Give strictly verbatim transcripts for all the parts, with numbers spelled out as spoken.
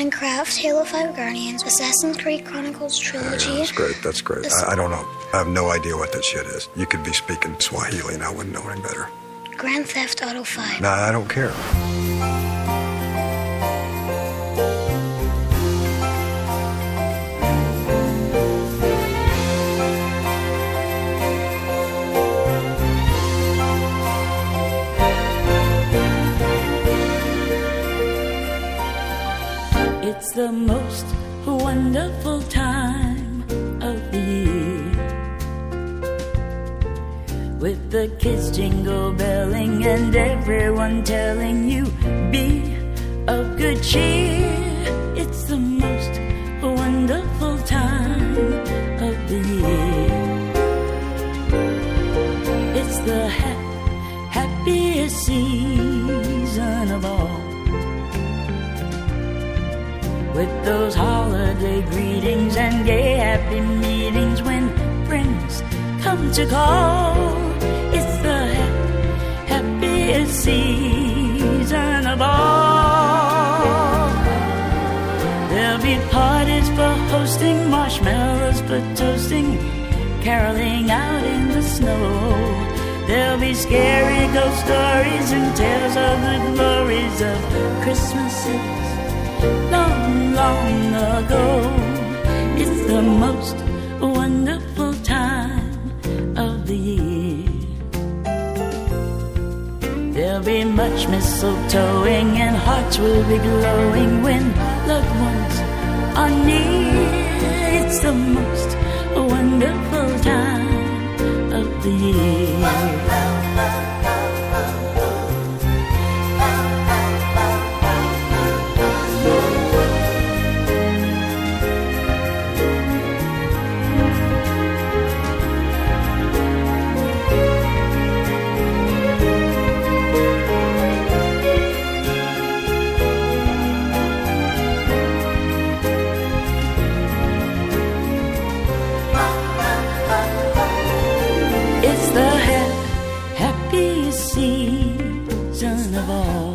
Minecraft, Halo five Guardians, Assassin's Creed Chronicles Trilogy. That's great, that's great. I, I don't know. I have no idea what that shit is. You could be speaking Swahili and I wouldn't know any better. Grand Theft Auto five. Nah, I don't care. It's the most wonderful time of the year, with the kids jingle belling and everyone telling you be of good cheer. It's the most wonderful time of the year. It's the ha- happiest season of all, with those holiday greetings and gay happy meetings when friends come to call. It's the ha- happiest season of all. There'll be parties for hosting, marshmallows for toasting, caroling out in the snow. There'll be scary ghost stories and tales of the glories of Christmases long, long ago. It's the most wonderful time of the year. There'll be much mistletoeing and hearts will be glowing when loved ones are near. It's the most wonderful time of the year. Season of all,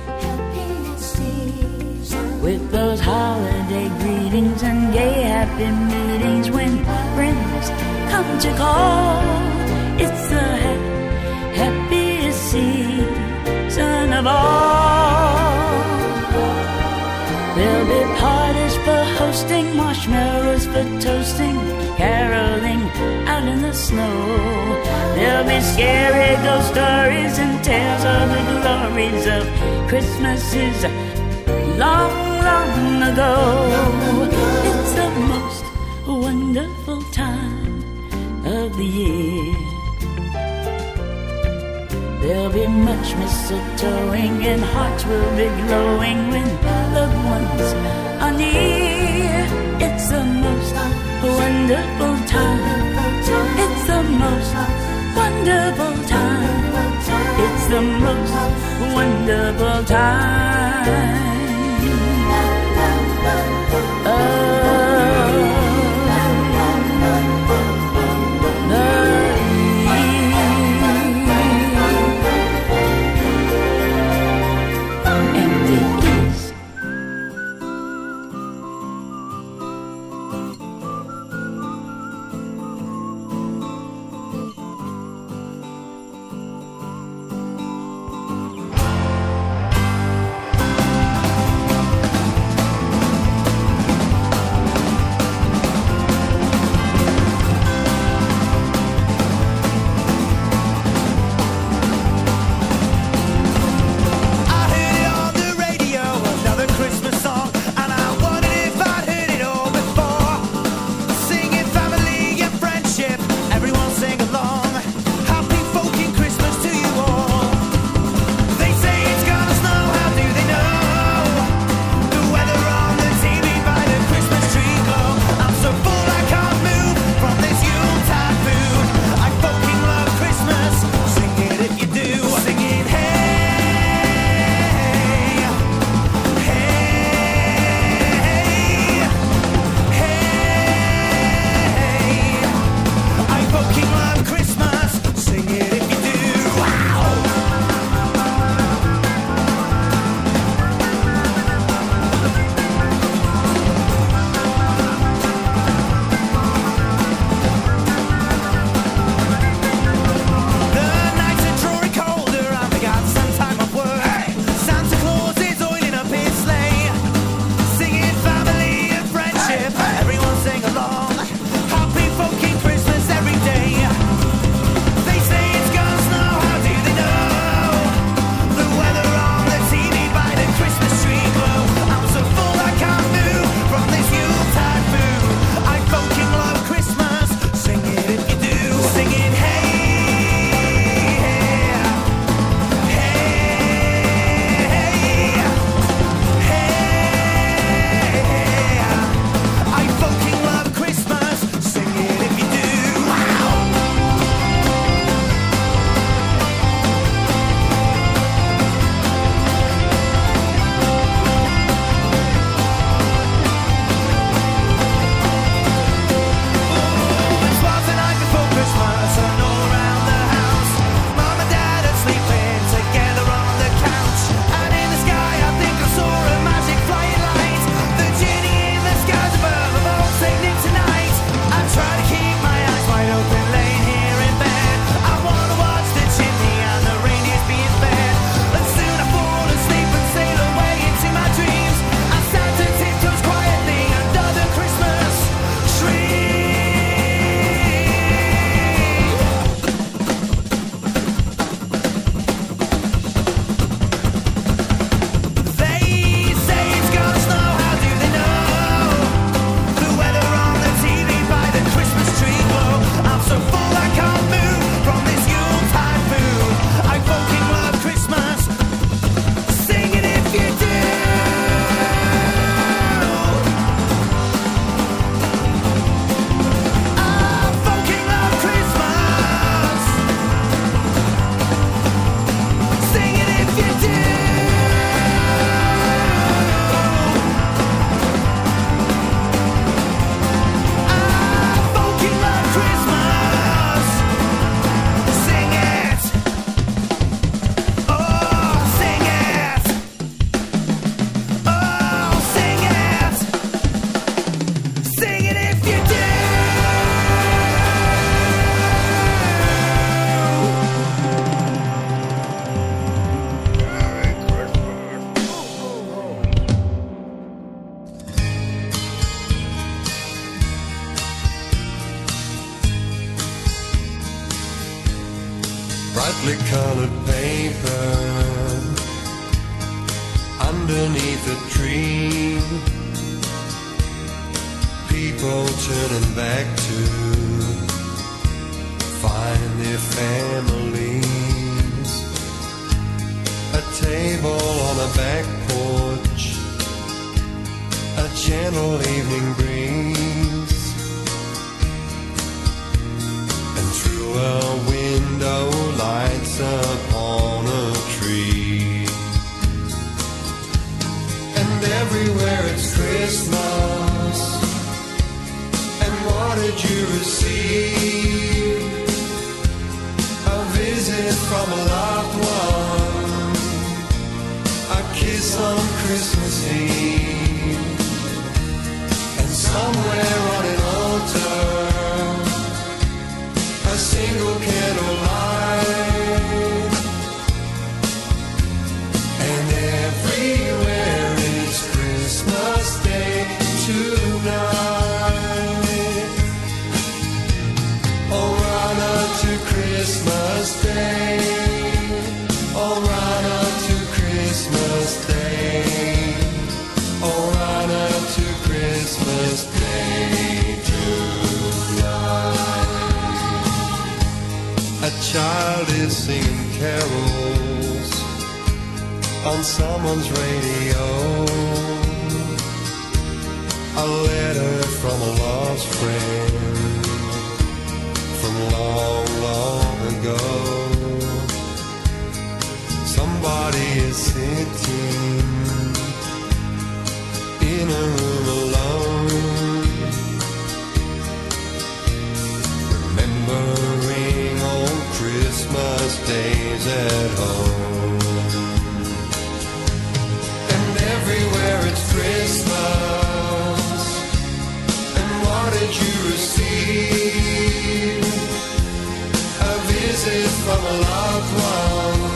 with those holiday greetings and gay happy meetings when friends come to call. It's the ha- happiest season of all. There'll be parties for hosting, marshmallows for toasting, caroling out in the snow. There'll be scary ghost stories and tales of the glories of Christmases long, long ago. It's the most wonderful time of the year. There'll be much mistletoeing and hearts will be glowing when loved ones are near. It's the most wonderful time. It's the most wonderful time. It's the most wonderful time. underneath a tree, people turning back to find their families. A table on a back porch, a gentle evening breeze, and through a window lights upon a tree. And everywhere it's Christmas. And what did you receive? A visit from a loved one, a kiss on Christmas Eve. And somewhere on an altar, a single candle light. And everywhere it's Christmas Day tonight. Oh, run up to Christmas Day. Oh, run up to Christmas Day. Oh, run up to Christmas Day tonight. A child is singing carols on someone's radio. A letter from a lost friend from long, long ago. Somebody is sitting in a room alone, remembering old Christmas days at home. And everywhere it's Christmas. And what did you receive? A visit from a loved one,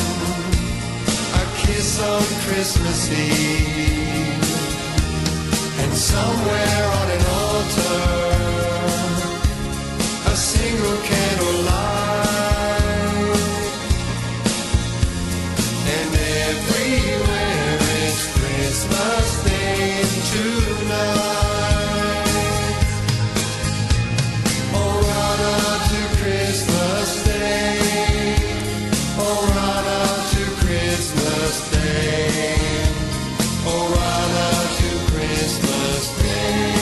a kiss on Christmas Eve. And somewhere on an altar, a single candle light. And everywhere it's Christmas Day tonight. Oh, run up to Christmas Day. Oh, run up to Christmas Day. Oh, run up to Christmas Day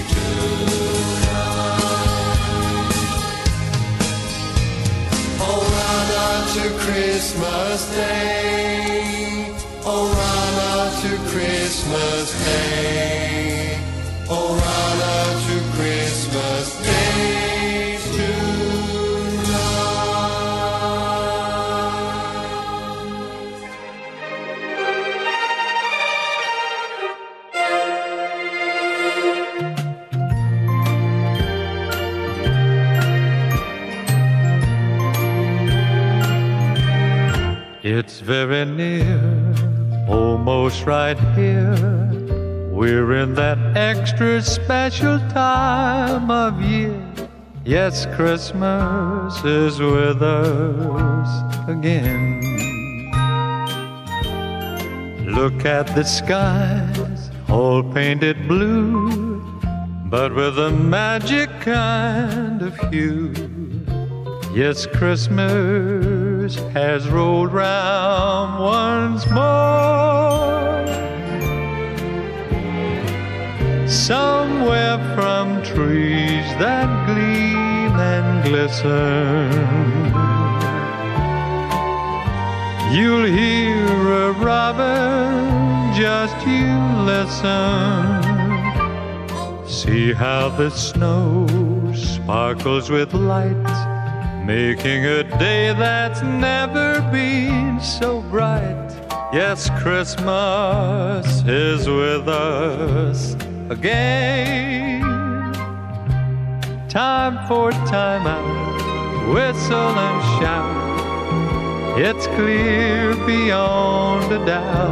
tonight. Oh, run up to Christmas Day. Oh, run up to Christmas Day. Oh, run up to Christmas Day It's very near, almost right here. We're in that extra special time of year. Yes, Christmas is with us again. Look at the skies, all painted blue, but with a magic kind of hue. Yes, Christmas has rolled round once more. Somewhere from trees that gleam and glisten, you'll hear a robin, just you listen. See how the snow sparkles with light, making a day that's never been so bright. Yes, Christmas is with us again. Time for time out, whistle and shout. It's clear beyond a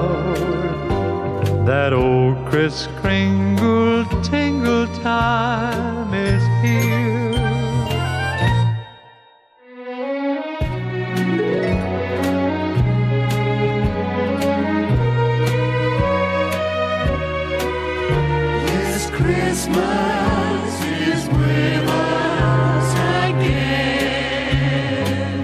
doubt that old Kris Kringle tingle time is here. Christmas is with us again.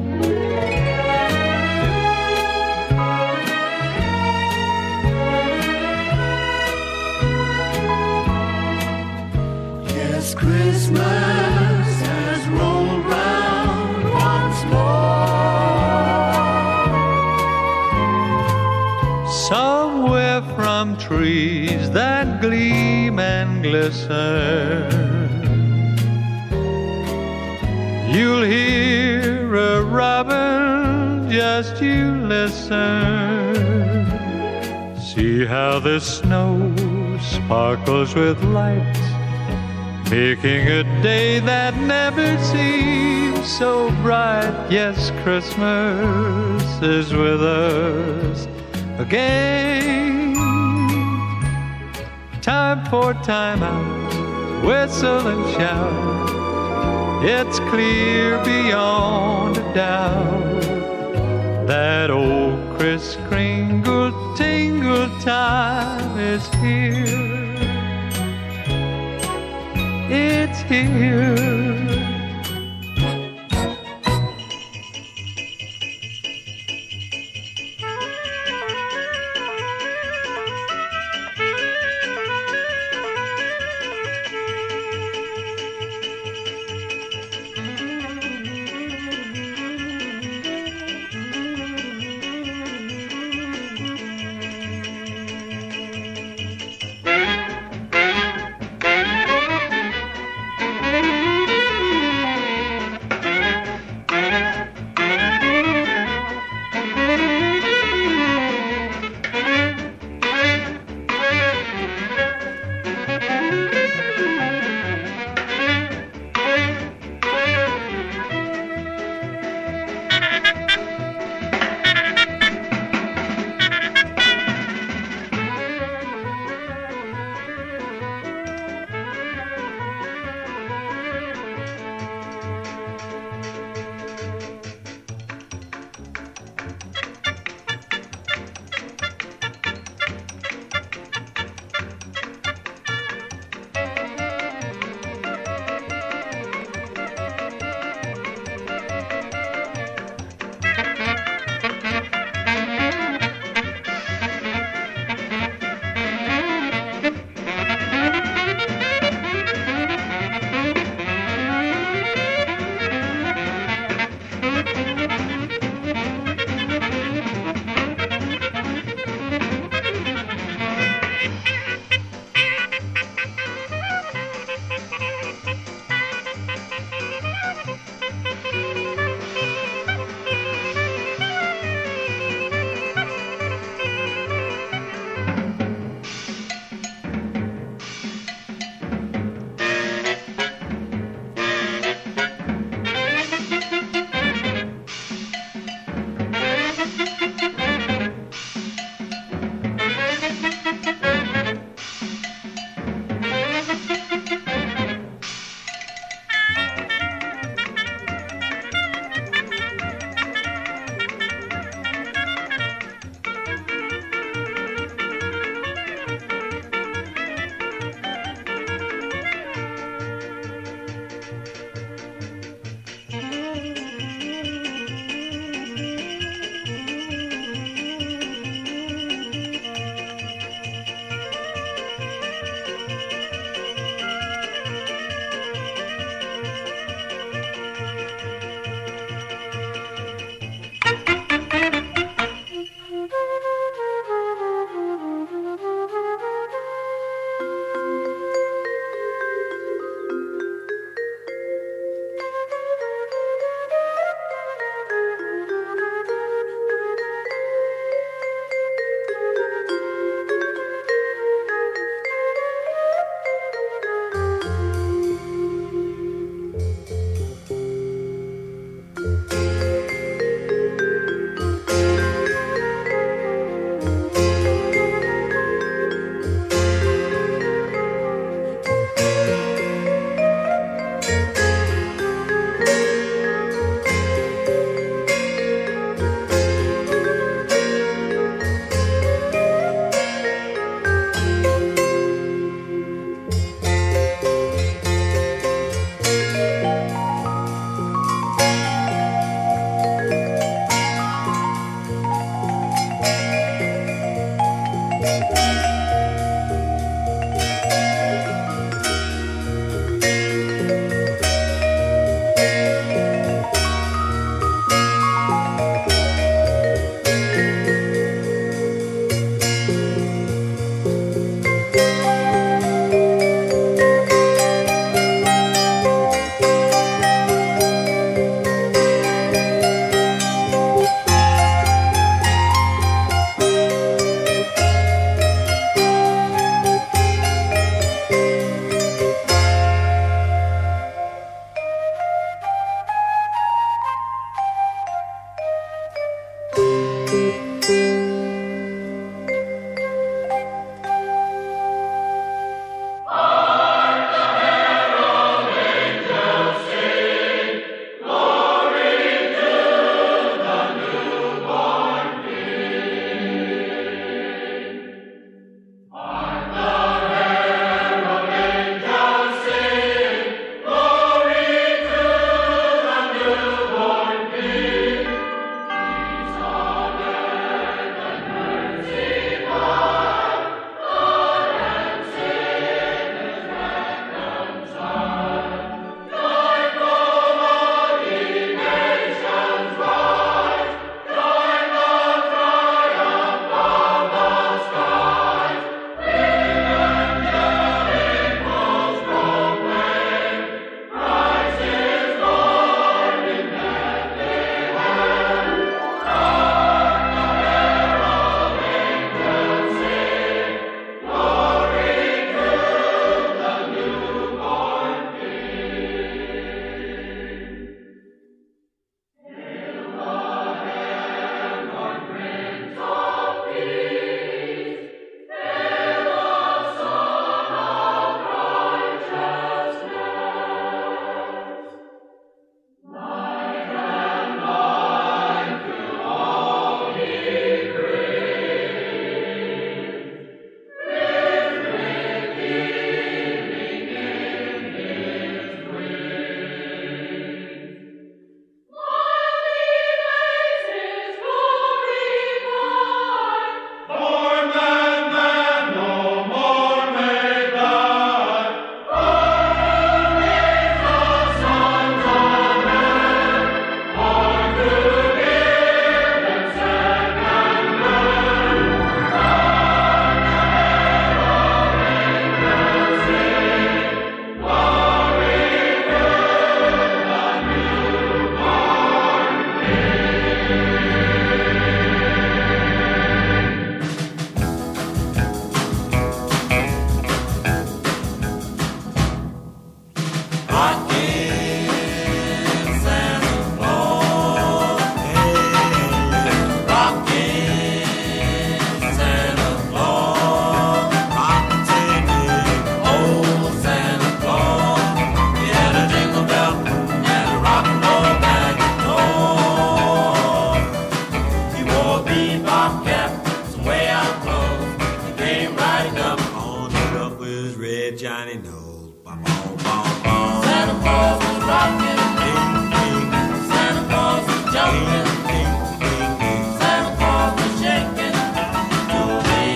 Yes, Christmas has rolled round once more. Somewhere from trees that gleam and glisten, you'll hear a robin, just you listen. See how the snow sparkles with light, making a day that never seems so bright. Yes, Christmas is with us again. Time for time out, whistle and shout. It's clear beyond a doubt that old Kris Kringle tingle time is here. It's here.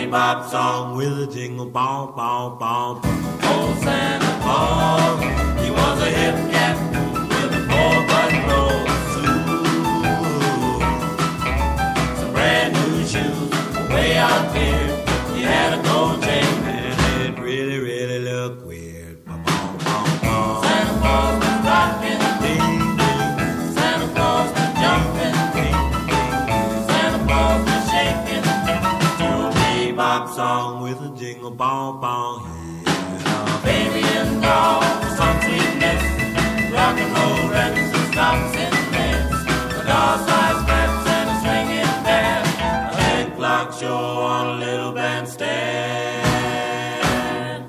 bebop song with a jingle ball, ball, ball. Old Santa Claus, he was a hip cat with a four-button roll suit. Some brand new shoes, way out there. He had a gold chain and it really, really looked weird. Santa Claus was rocking, ding, ding. Santa Claus was jumping, ding, ding. Santa Claus was shaking to a bebop song with a jingle ball, ball. Yeah, baby and doll, some sweetness, rock and roll records and stops in beds, a doll-sized scraps and a swinging band, a hand clock show on a little bandstand.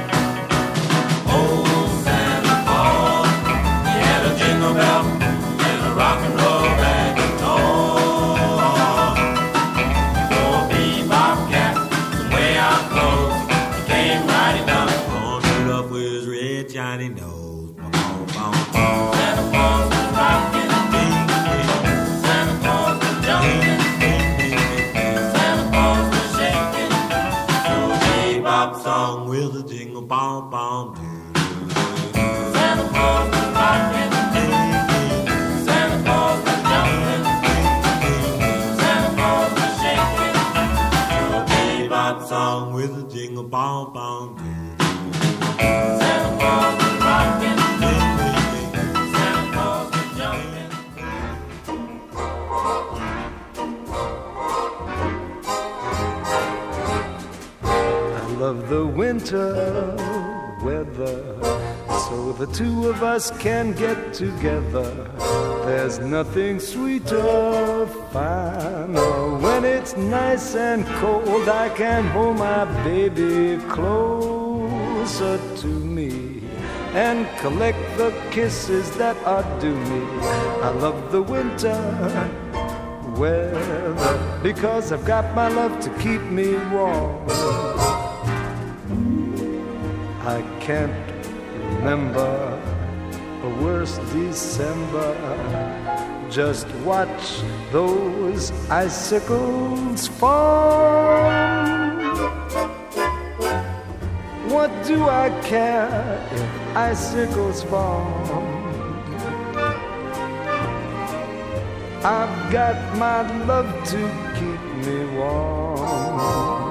Old Santa Claus, he had a jingle bell and a rock and roll bag of toys. For a bebop cat, some way out close, he came riding up on Rudolph with his red shiny nose. Santa Claus was rocking, ding, ding. Santa Claus was jumping, ding, ding, ding. Santa Claus was shaking to a bebop song with a jingle ball, ball, doo, doo, doo. Santa Claus was rocking, ding, ding. Santa Claus was jumping, ding, ding, ding. Santa Claus was shaking to a bebop song with a jingle ball, ball, doo, doo, doo. Santa Claus was rocking, ding, ding, ding. Santa Claus was jumping. I love the winter weather, so the two of us can get together. There's nothing sweeter, finer. When it's nice and cold, I can hold my baby closer to me and collect the kisses that are due me. I love the winter weather because I've got my love to keep me warm. I can't remember a worse December. Just watch those icicles fall. What do I care if icicles fall? I've got my love to keep me warm.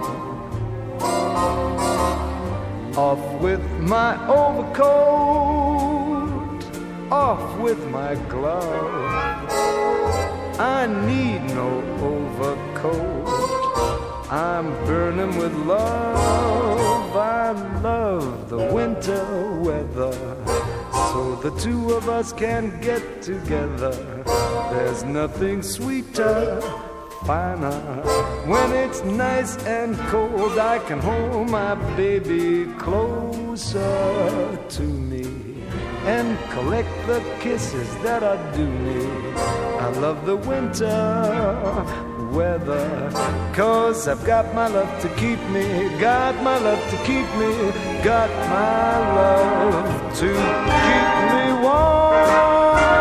Off with my overcoat, off with my glove. I need no overcoat, I'm burning with love. I love the winter weather, so the two of us can get together. There's nothing sweeter, finer. When it's nice and cold, I can hold my baby closer to me and collect the kisses that are due me. I love the winter weather, 'cause I've got my love to keep me, got my love to keep me, got my love to keep me warm.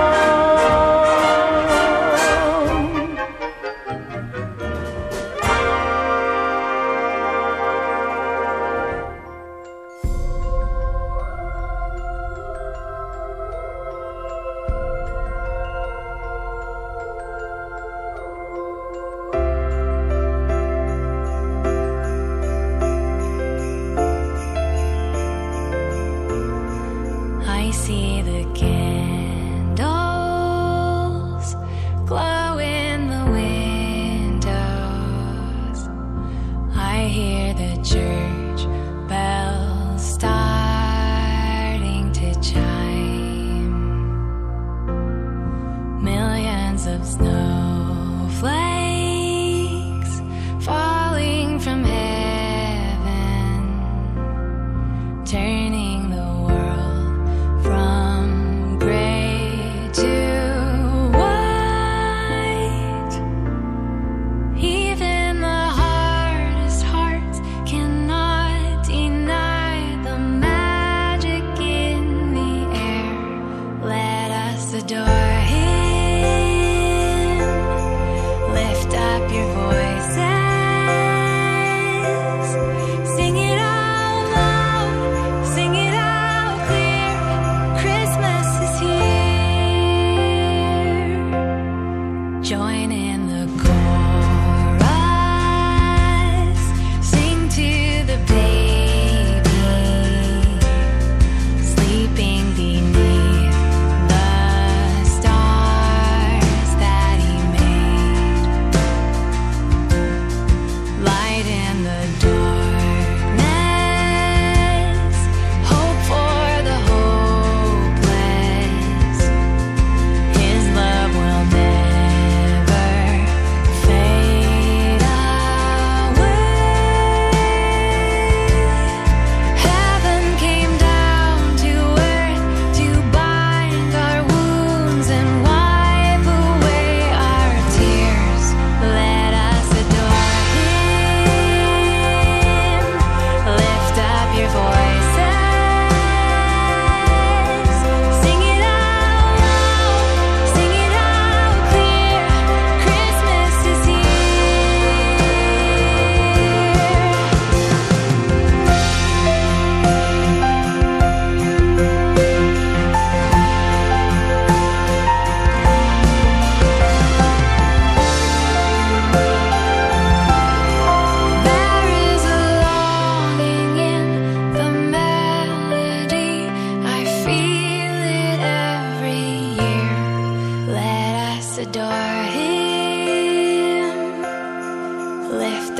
I see the candles glow in the windows. I hear the church bells starting to chime. Millions of snowflakes falling from heaven, turning the world from gray to white. Even the hardest hearts cannot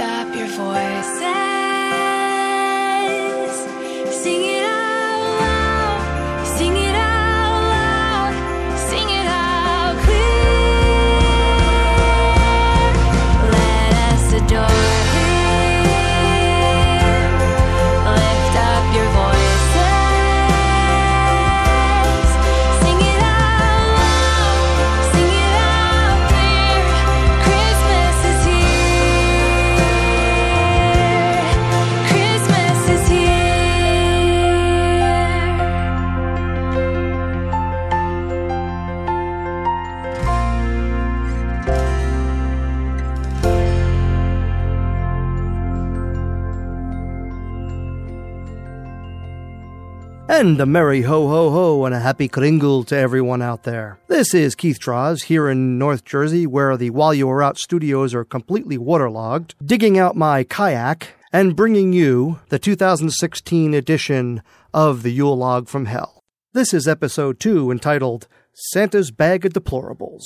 up your voices. Sing it out loud. Sing it out loud. Sing it out clear. Let us adore Him. Lift up your voices. Sing it out loud. Sing it out clear. Christmas is here. Christmas is here. And a merry ho-ho-ho and a happy Kringle to everyone out there. This is Keith Draws here in North Jersey, where the While You Were Out studios are completely waterlogged, digging out my kayak and bringing you the two thousand sixteen edition of the Yule Log from Hell. This is episode two, entitled Santa's Bag of Deplorables.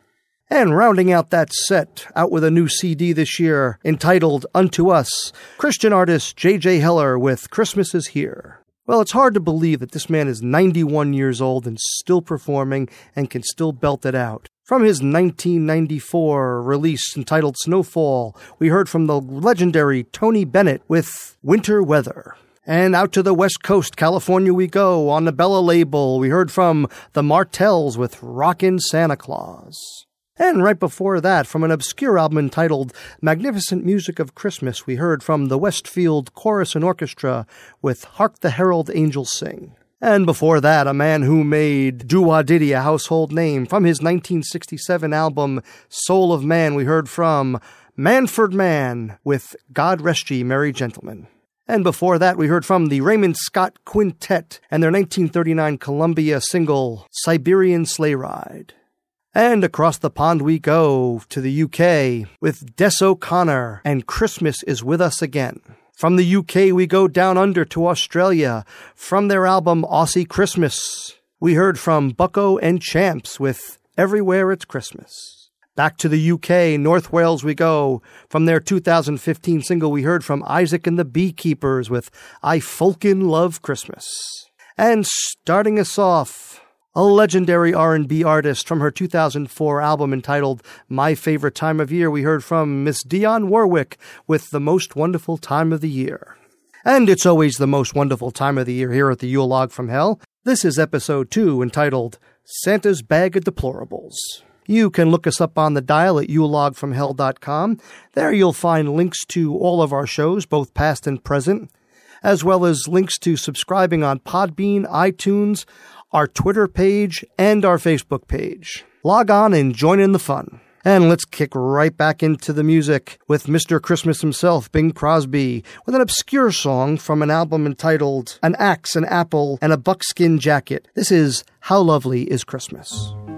And rounding out that set, out with a new C D this year, entitled Unto Us, Christian artist J J Heller with Christmas is Here. Well, it's hard to believe that this man is ninety-one years old and still performing and can still belt it out. From his nineteen ninety-four release entitled Snowfall, we heard from the legendary Tony Bennett with Winter Weather. And out to the West Coast, California we go. On the Bella label, we heard from the Martells with Rockin' Santa Claus. And right before that, from an obscure album entitled Magnificent Music of Christmas, we heard from the Westfield Chorus and Orchestra with Hark the Herald Angels Sing. And before that, a man who made Doo-Wah Diddy a household name. From his nineteen sixty-seven album Soul of Man, we heard from Manfred Mann with God Rest Ye Merry Gentlemen. And before that, we heard from the Raymond Scott Quintet and their nineteen thirty-nine Columbia single Siberian Sleigh Ride. And across the pond we go to the U K with Des O'Connor and Christmas is With Us Again. From the U K we go down under to Australia. From their album Aussie Christmas, we heard from Bucko and Champs with Everywhere It's Christmas. Back to the U K, North Wales we go. From their two thousand fifteen single we heard from Isaac and the Beekeepers with I Folkin' Love Christmas. And starting us off, a legendary R and B artist from her two thousand four album entitled My Favorite Time of Year, we heard from Miss Dionne Warwick with The Most Wonderful Time of the Year. And it's always the most wonderful time of the year here at the Yule Log from Hell. This is episode two, entitled Santa's Bag of Deplorables. You can look us up on the dial at yule log from hell dot com. There you'll find links to all of our shows, both past and present, as well as links to subscribing on Podbean, iTunes, our Twitter page, and our Facebook page. Log on and join in the fun. And let's kick right back into the music with Mister Christmas himself, Bing Crosby, with an obscure song from an album entitled An Axe, an Apple, and a Buckskin Jacket. This is How Lovely is Christmas.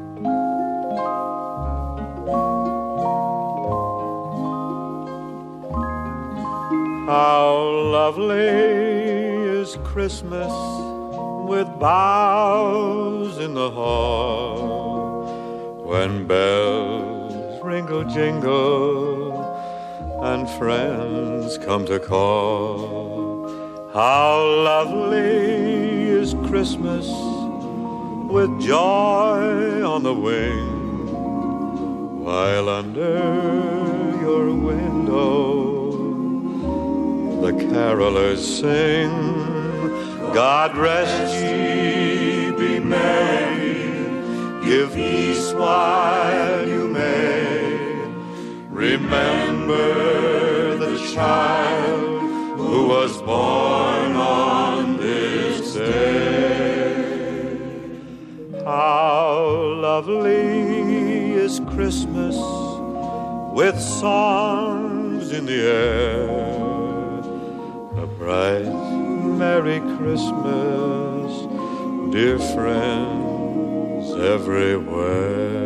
How lovely is Christmas, with boughs in the hall, when bells ringle jingle and friends come to call. How lovely is Christmas, with joy on the wing, while under your window the carolers sing. God rest ye, be merry, give peace while you may. Remember the child who was born on this day. How lovely is Christmas, with songs in the air. A bright Merry Christmas, dear friends everywhere.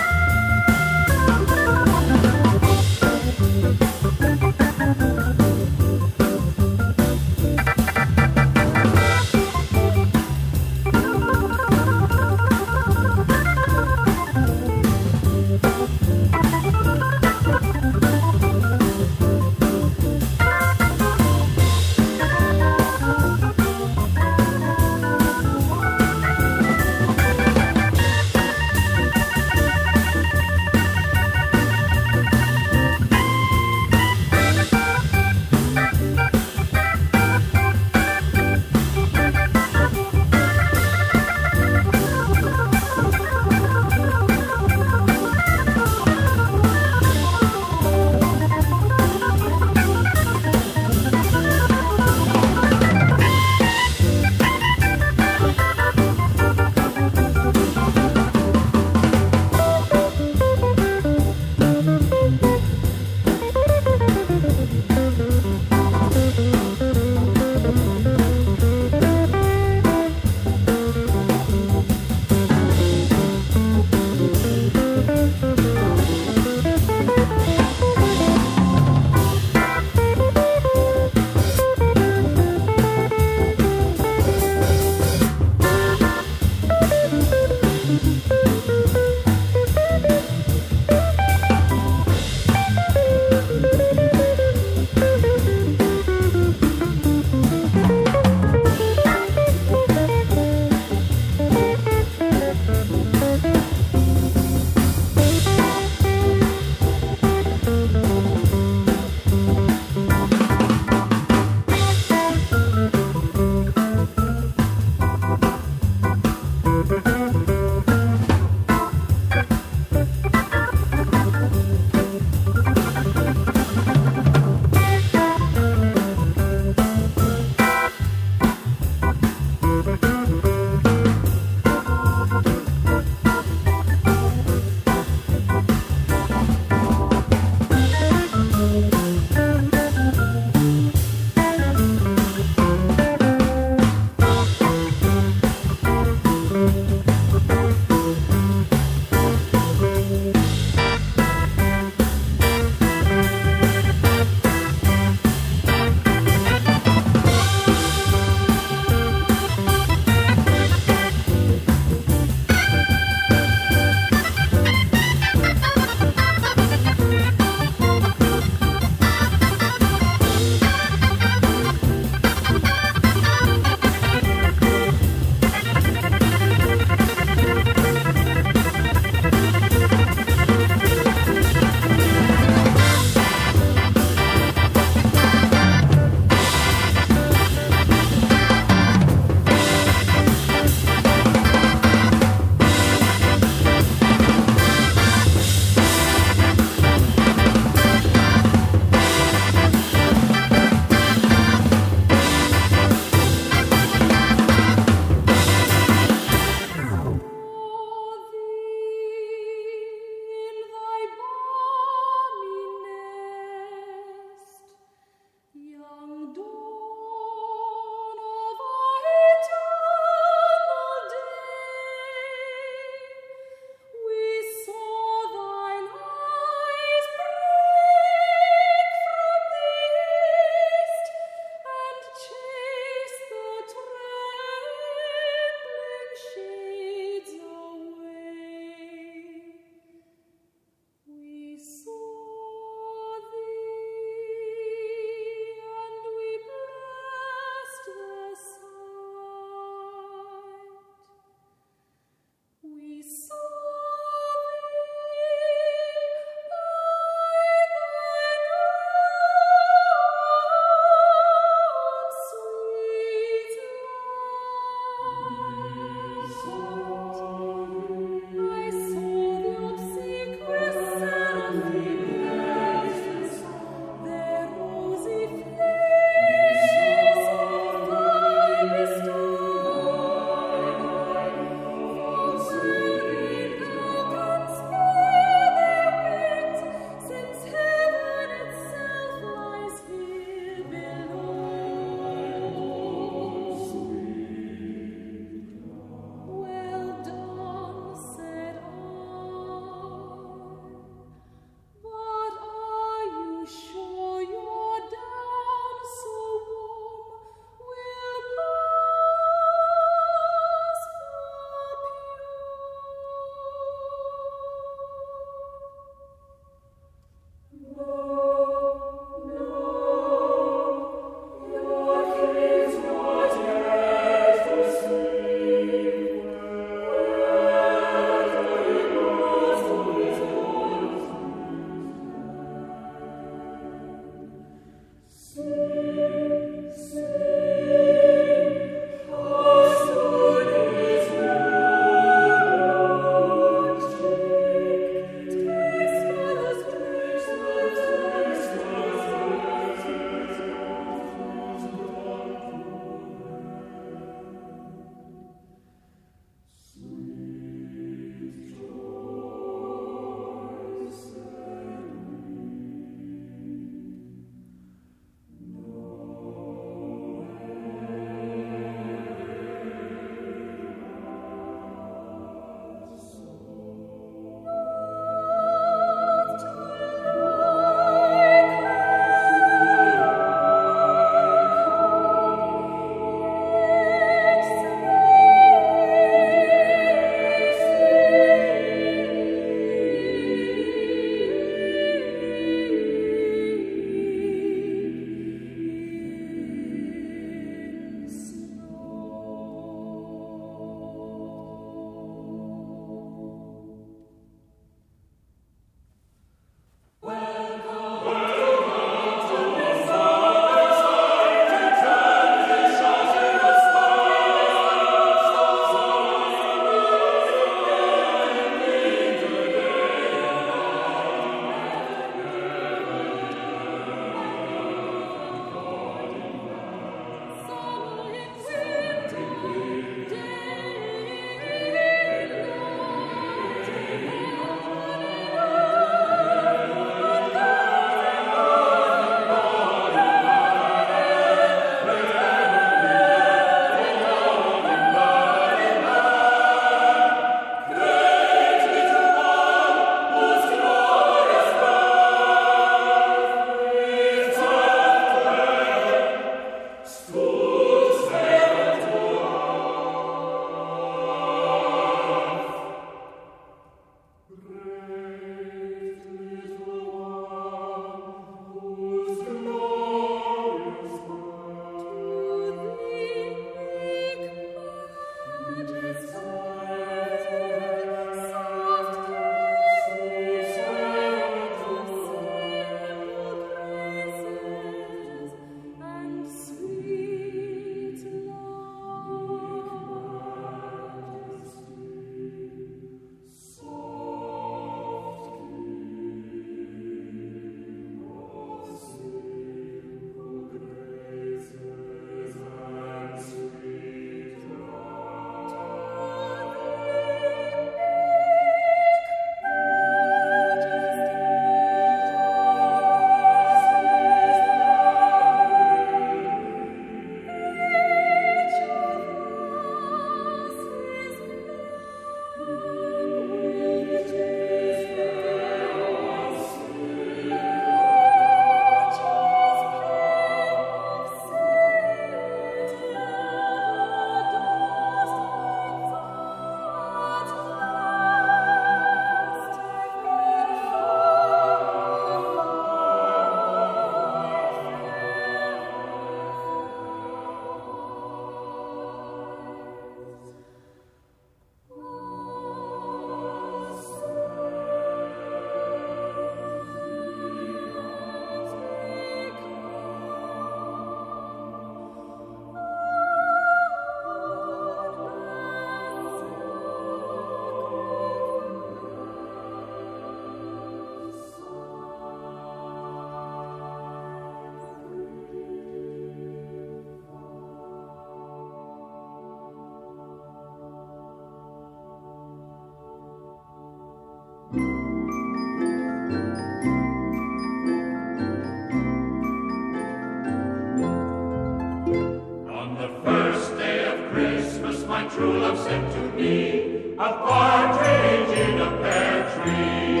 true love sent to me a partridge in a pear tree.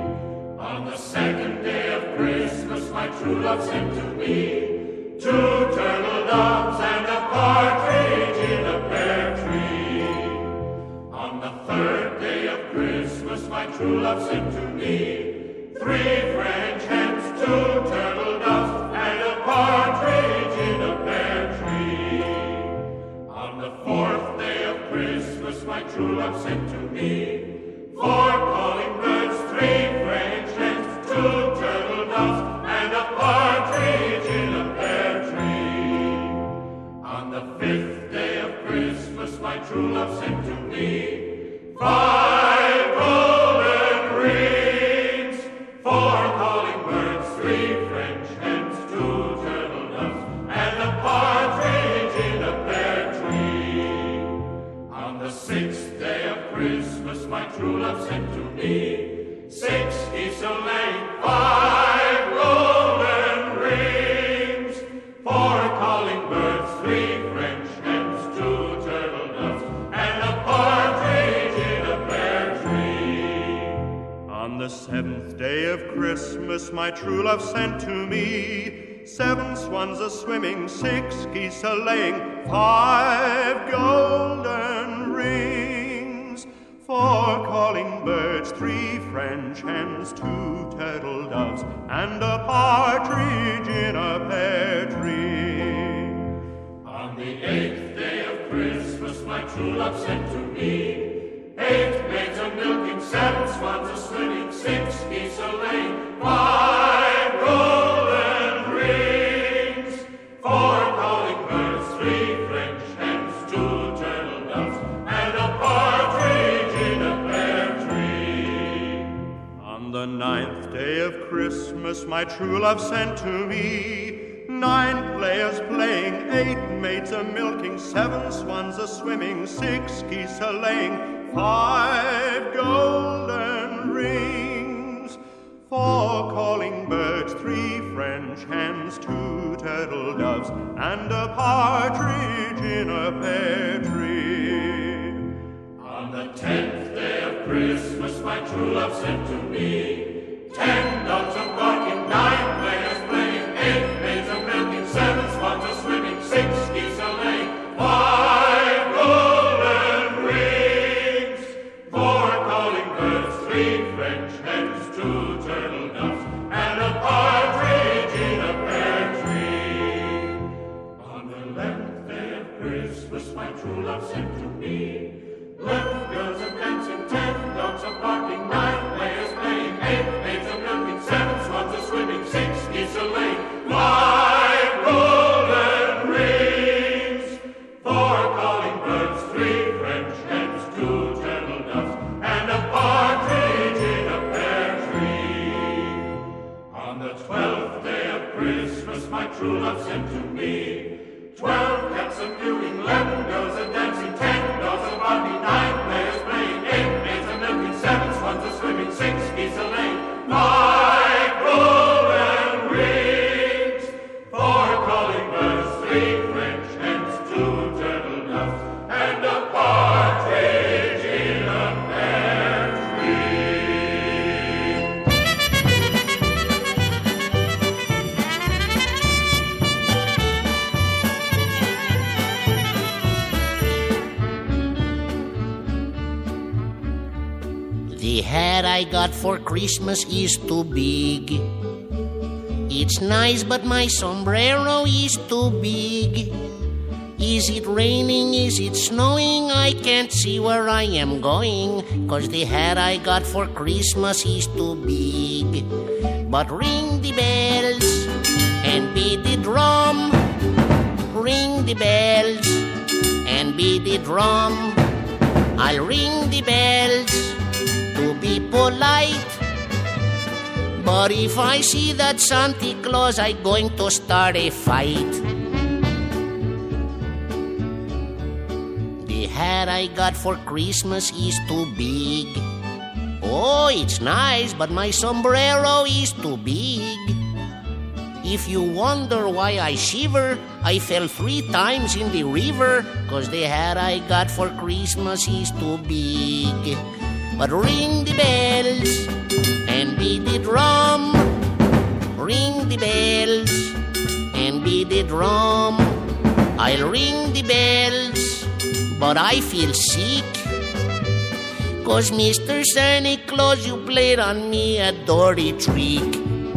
On the second day of Christmas, my true love sent to me two turtle doves and a partridge in a pear tree. On the third day of Christmas, my true love sent to me three French hens, two turtle doves, and a partridge in a pear tree. On the fourth day of Christmas, my true love sent to me four calling birds, three French hens, two turtle doves, and a partridge in a pear tree. On the fifth day of Christmas, my true love sent to me five golden rings, four calling birds, three French hens, two turtle doves, and a partridge in a pear tree. On the sixth day of Christmas, my true love sent to me six geese a-laying, five golden rings, four calling birds, three French hens, two turtle doves, and a partridge in a pear tree. On the seventh day of Christmas, my true love sent to me seven swans a-swimming, six geese a-laying, five golden rings, four calling birds, three French hens, two turtle doves, and a partridge in a pear tree. On the eighth day of Christmas, my true love sent to me eight maids a-milking, seven swans a-swimming, six geese a-laying, five golden rings, four calling birds, three French hens, two turtle doves, and a partridge in a pear tree. On the ninth day of Christmas, my true love sent to me nine players playing, eight maids a-milking, seven swans a-swimming, six geese a-laying, five golden rings, four calling birds, three French hens, two turtle doves, and a partridge in a pear tree. On the tenth day of Christmas, my true love sent to me ten dogs a-barking, nine players playing, eight maids a-milking, seven swans a-swimming, six geese a-laying, five golden rings, four calling birds, three French hens, two turtle doves, and a partridge in a pear tree. On the eleventh day of Christmas, my true love sent to me eleven girls a-dancing, ten dogs a-barking, nine players playing, eight maids a-milking, seven swans a-swimming, six geese a-laying, five golden rings, four calling birds, three French hens, two turtle doves, and a partridge in a pear tree. On the twelfth day of Christmas, my true love sent to me twelve cats a-mewing, eleven girls a-dancing, ten dogs a-barking, nine players playing, eight maids a-milking, seven swans a-swimming, six geese a-laying, five golden rings, four calling birds, three French hens, two turtle doves, and a partridge in a pear The hat I got for Christmas is too big. It's nice, but my sombrero is too big. Is it raining? Is it snowing? I can't see where I am going, 'cause the hat I got for Christmas is too big. But ring the bells and beat the drum. Ring the bells and beat the drum. I'll ring the bells to be polite, but if I see that Santa Claus, I'm going to start a fight. The hat I got for Christmas is too big. Oh, it's nice, but my sombrero is too big. If you wonder why I shiver, I fell three times in the river, 'cause the hat I got for Christmas is too big. But ring the bells and beat the drum. Ring the bells and beat the drum. I'll ring the bells, but I feel sick, 'cause Mister Santa Claus, you played on me a dirty trick.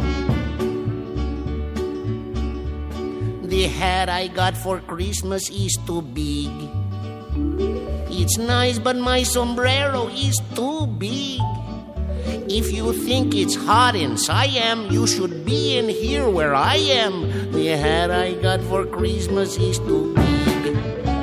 The hat I got for Christmas is too big. It's nice, but my sombrero is too big. If you think it's hot in Siam, you should be in here where I am. The hat I got for Christmas is too big.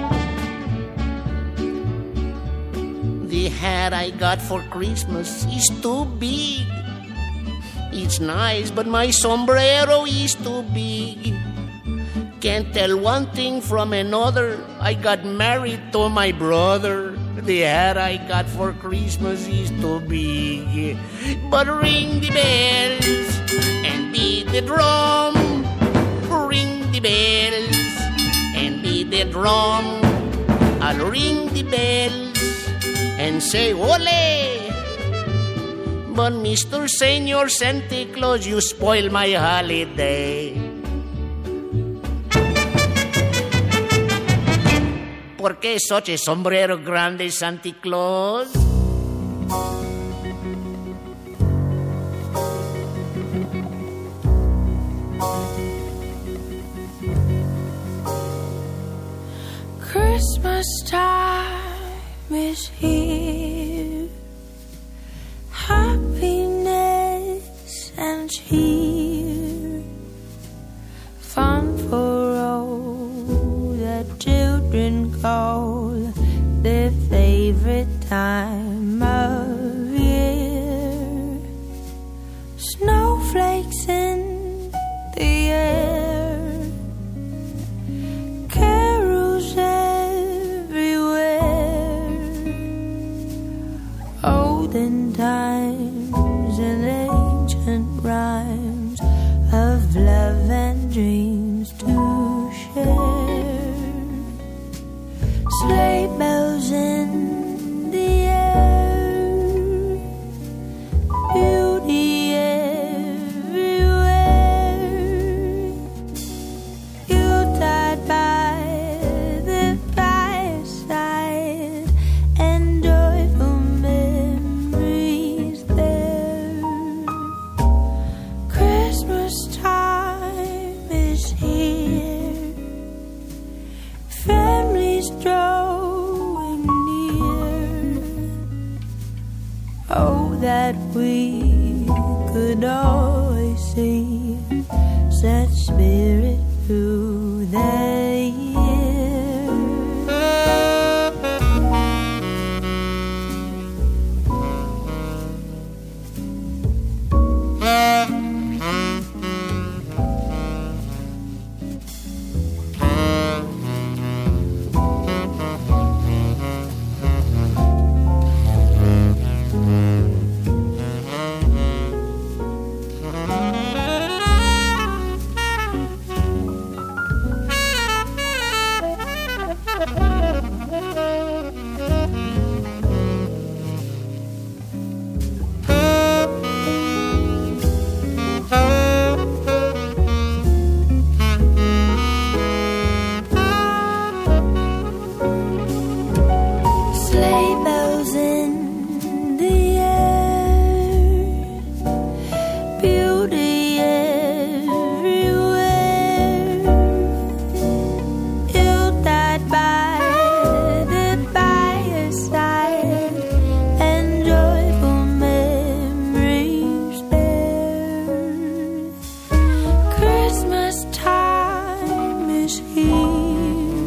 The hat I got for Christmas is too big. It's nice, but my sombrero is too big. Can't tell one thing from another. I got married to my brother. The hat I got for Christmas is too big. But ring the bells and beat the drum. Ring the bells and beat the drum. I'll ring the bells and say ole. But Mister Senor Santa Claus, you spoil my holiday. ¿Por qué such a sombrero grande, Santa Claus? Christmas time is here. Happiness and cheer. Fun for all the children call their favorite time of year. Snowflakes in the air, carols everywhere. Olden times and ancient rhymes of love and dreams to share. Sleigh bells in the air, beauty everywhere. Yuletide by the fireside and joyful memories there. Christmas time is here. Families drawing near. Oh, that we could always see such spirit through the year. Sleigh bells in the air, beauty everywhere. Yuletide by the fireside and joyful memories there. Christmas time is here.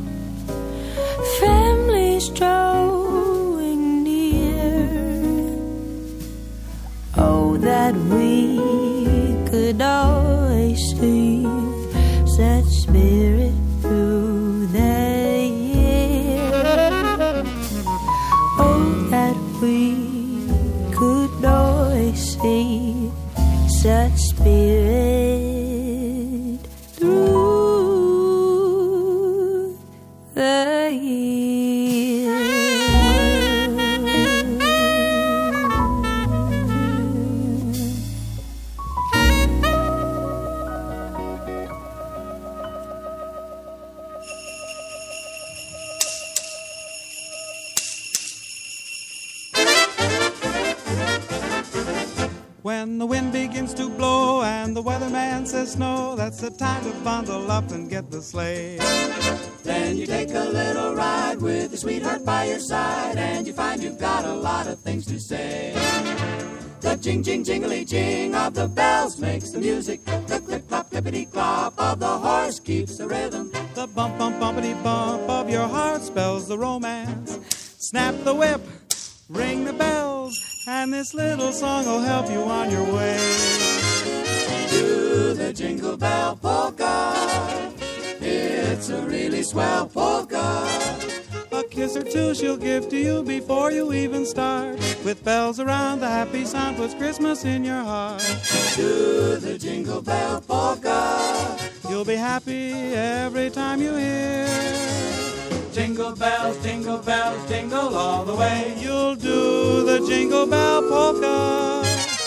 Families drawing near. Oh, that we could always see such spirit through the year. Oh, that we could always see such spirit When the wind begins to blow and the weatherman says snow, that's the time to bundle up and get the sleigh. Then you take a little ride with your sweetheart by your side, and you find you've got a lot of things to say. The jing, jing, jingly jing of the bells makes the music. The clip, clop, clippity clop of the horse keeps the rhythm. The bump, bump, bumpity bump of your heart spells the romance. Snap the whip, ring the bells, and this little song will help you on your way. To the Jingle Bell Polka, it's a really swell polka. A kiss or two she'll give to you before you even start. With bells around, the happy sound puts Christmas in your heart. To the Jingle Bell Polka, you'll be happy every time you hear. Jingle bells, jingle bells, jingle all the way. You'll do the Jingle Bell Polka.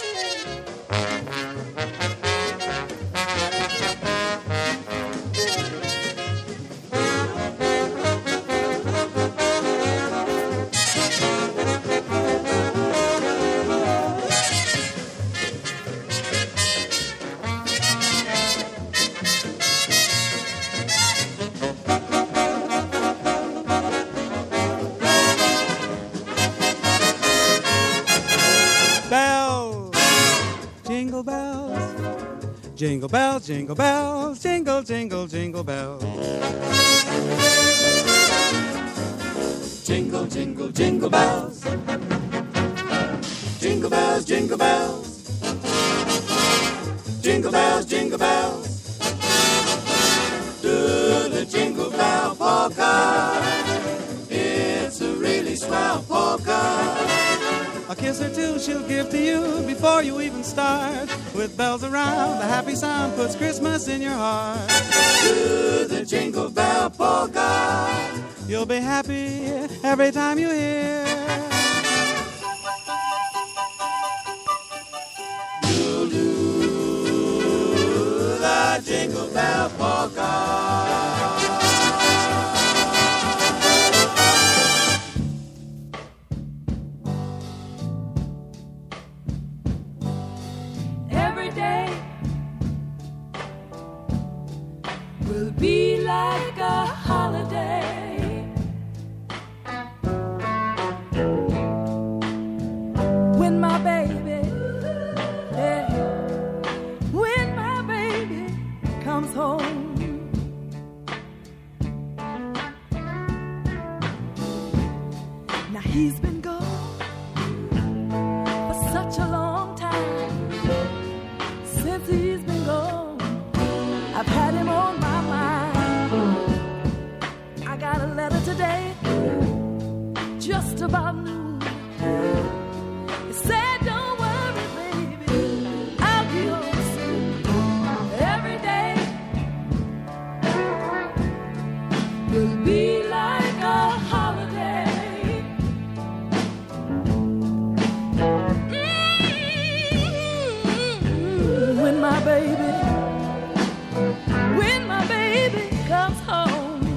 Jingle bells, jingle bells, jingle, jingle, jingle bells. Jingle, jingle, jingle bells. Jingle bells, jingle bells. Jingle bells, jingle bells. Do the Jingle Bell Polka. It's a really swell polka. A kiss or two she'll give to you before you even start. With bells around, the happy sound puts Christmas in your heart. To the Jingle Bell Polka, you'll be happy every time you hear. Do do the Jingle Bell Polka. Be like a holiday when my baby, yeah, when my baby comes home. Now he's been gone for such a long time. Since he's been gone, I've had him on my got a letter today, just about noon. It said, don't worry, baby, I'll be home soon. Every day will be like a holiday. Mm-hmm. When my baby, when my baby comes home.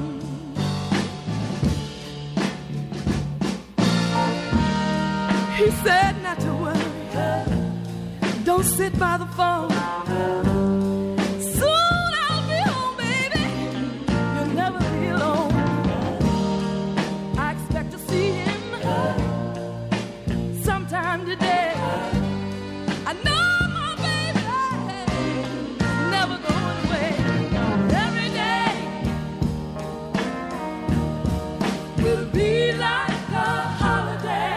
He said not to worry, don't sit by the phone. Soon I'll be home, baby, you'll never be alone. I expect to see him sometime today. I know my baby never going away. Every day will be like a holiday.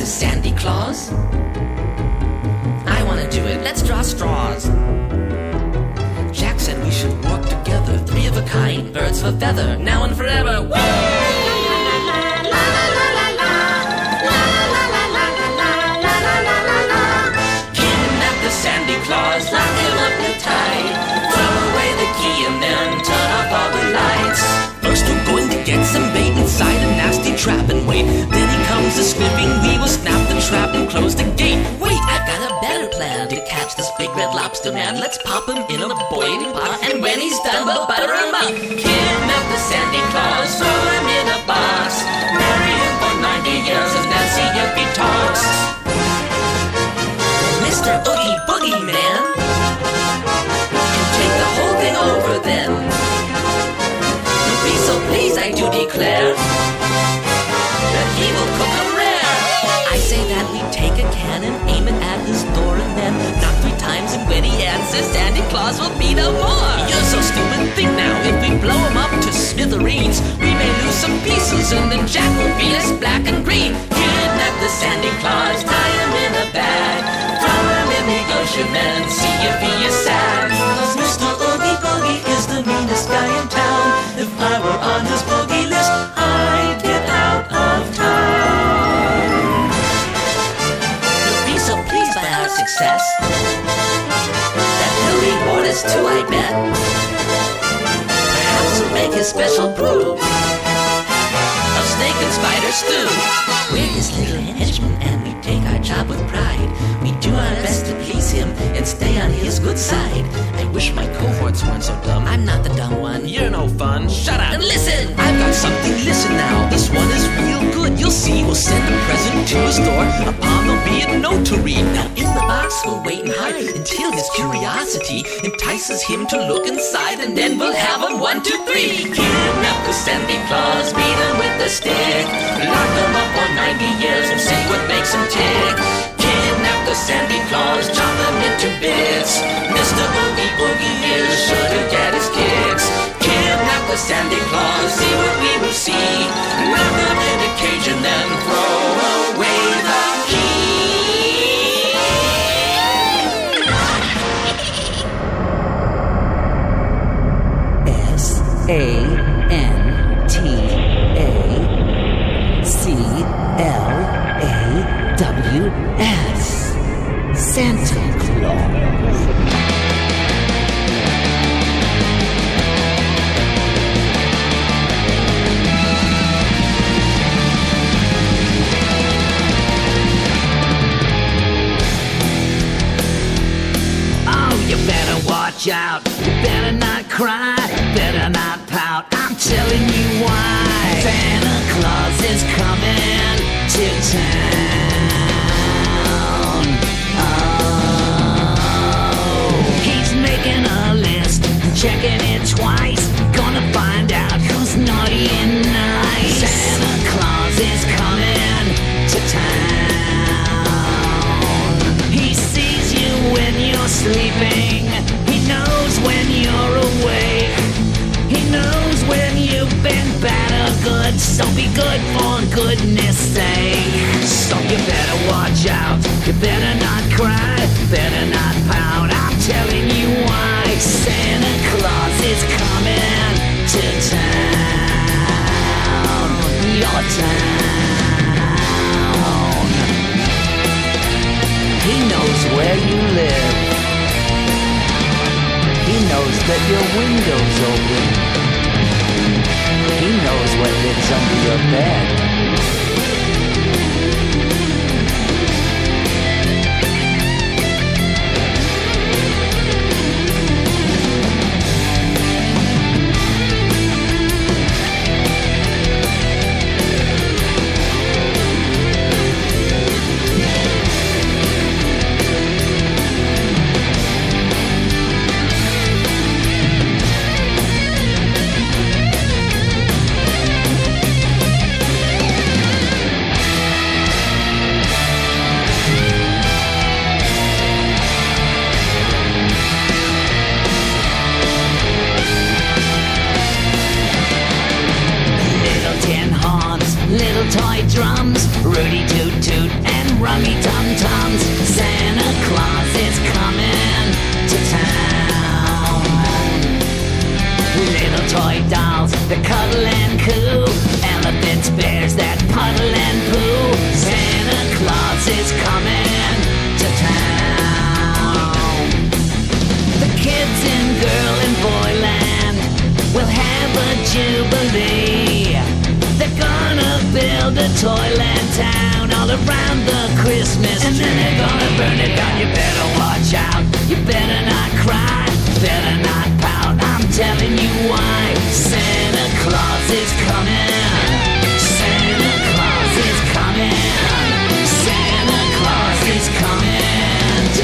the Sandy Claus? I want to do it. Let's draw straws. Jack said we should work together. Three of a kind, birds of a feather, now and forever. Woo! Sandy Claus, lock him up and tight. Throw away the key and then turn off all the lights. First we're going to get some bait inside a nasty trap and wait. Then he comes a sniffing, we will snap the trap and close the gate. Wait, I've got a better plan to catch this big red lobster man. Let's pop him in a boiling pot, and when he's done, we'll butter him up. Kidnap the Sandy Claus, throw him in a box. Marry him for ninety years as Nancy if he talks. Mister Oogie Boogie Man can take the whole thing over then. Don't be so pleased, I do declare, that he will cook 'em rare. I say that we take a cannon, aim it at his door, and then knock three times, and when he answers, Santa Claus will be no more. You're so stupid, think now, if we blow him up to smithereens, we may lose some pieces, and then Jack will be as black and green. Kidnap the Santa Claus, tie him in a bag, throw him in the ocean and see if he is sad. Cause Mister Oogie Boogie is the meanest guy in town. If I were on his boogie list, I'd get out of town. You'll be so pleased by our success that he'll reward us too, I bet. Perhaps we'll make his special brew of snake and spider stew. We're his little henchmen and we take our job with pride. We do our best to please him and stay on his good side. I wish my cohorts weren't so dumb. I'm not the dumb one. You're no fun. Shut up and listen. I've got something. Listen now. This one is real good. You'll see. We'll send a present to his door. Upon there'll be a note to read. Now in the box we'll wait and hide until his curiosity entices him to look inside, and then we'll have him one, two, three. Kidnap the Santa Claus, beat him with the stick, lock him up for ninety years and see what makes him tick. Kidnap the Santa Claus, chop him into bits. Mister Oogie Boogie is sure to get his kicks. Kidnap the Santa Claus, see what we will see. Wrap him in a cage and then throw away the key. S A N T A C L A W S Santa Claus. Oh, you better watch out. You better not cry. Better not pout. I'm telling you why. Santa Claus is coming to town. Oh, he's making a list, checking it twice. Gonna find out who's naughty and nice. Santa Claus is coming to town. He sees you when you're sleeping. He knows when you're awake. He knows when you've been bad or good. So be good for goodness sake. So you better watch out. You better not cry. Better not pout. I'm telling you why. Santa Claus is coming to town. Your town. He knows where you live. He knows that your window's open. He knows what lives under your bed. toy dolls that cuddle and coo, elephants, bears that puddle and poo. Santa Claus is coming to town. The kids in girl and boyland will have a jubilee. They're gonna build a toyland town all around the Christmas tree. And then they're gonna burn it down. You better watch out. You better not cry. Better not pout. I'm telling you why. Santa Claus is coming. Santa Claus is coming. Santa Claus is coming to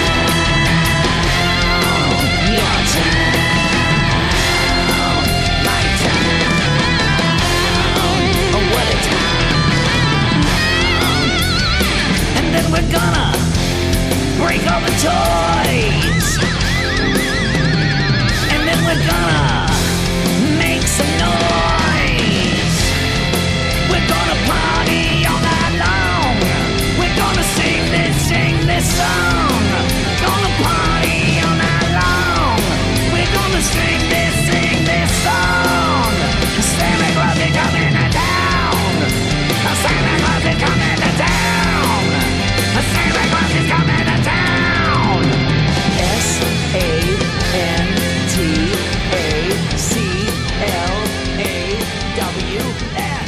town. Your town. My town. Oh, what a town. And then we're gonna break all the toys. And then we're gonna make some noise. We're gonna party all night long. We're gonna sing this, sing this song. Gonna party all night long. We're gonna sing this, sing this song. Santa Claus is coming to town. Santa Claus is coming to town. Santa Claus is coming to town. S A N T A C L A W S.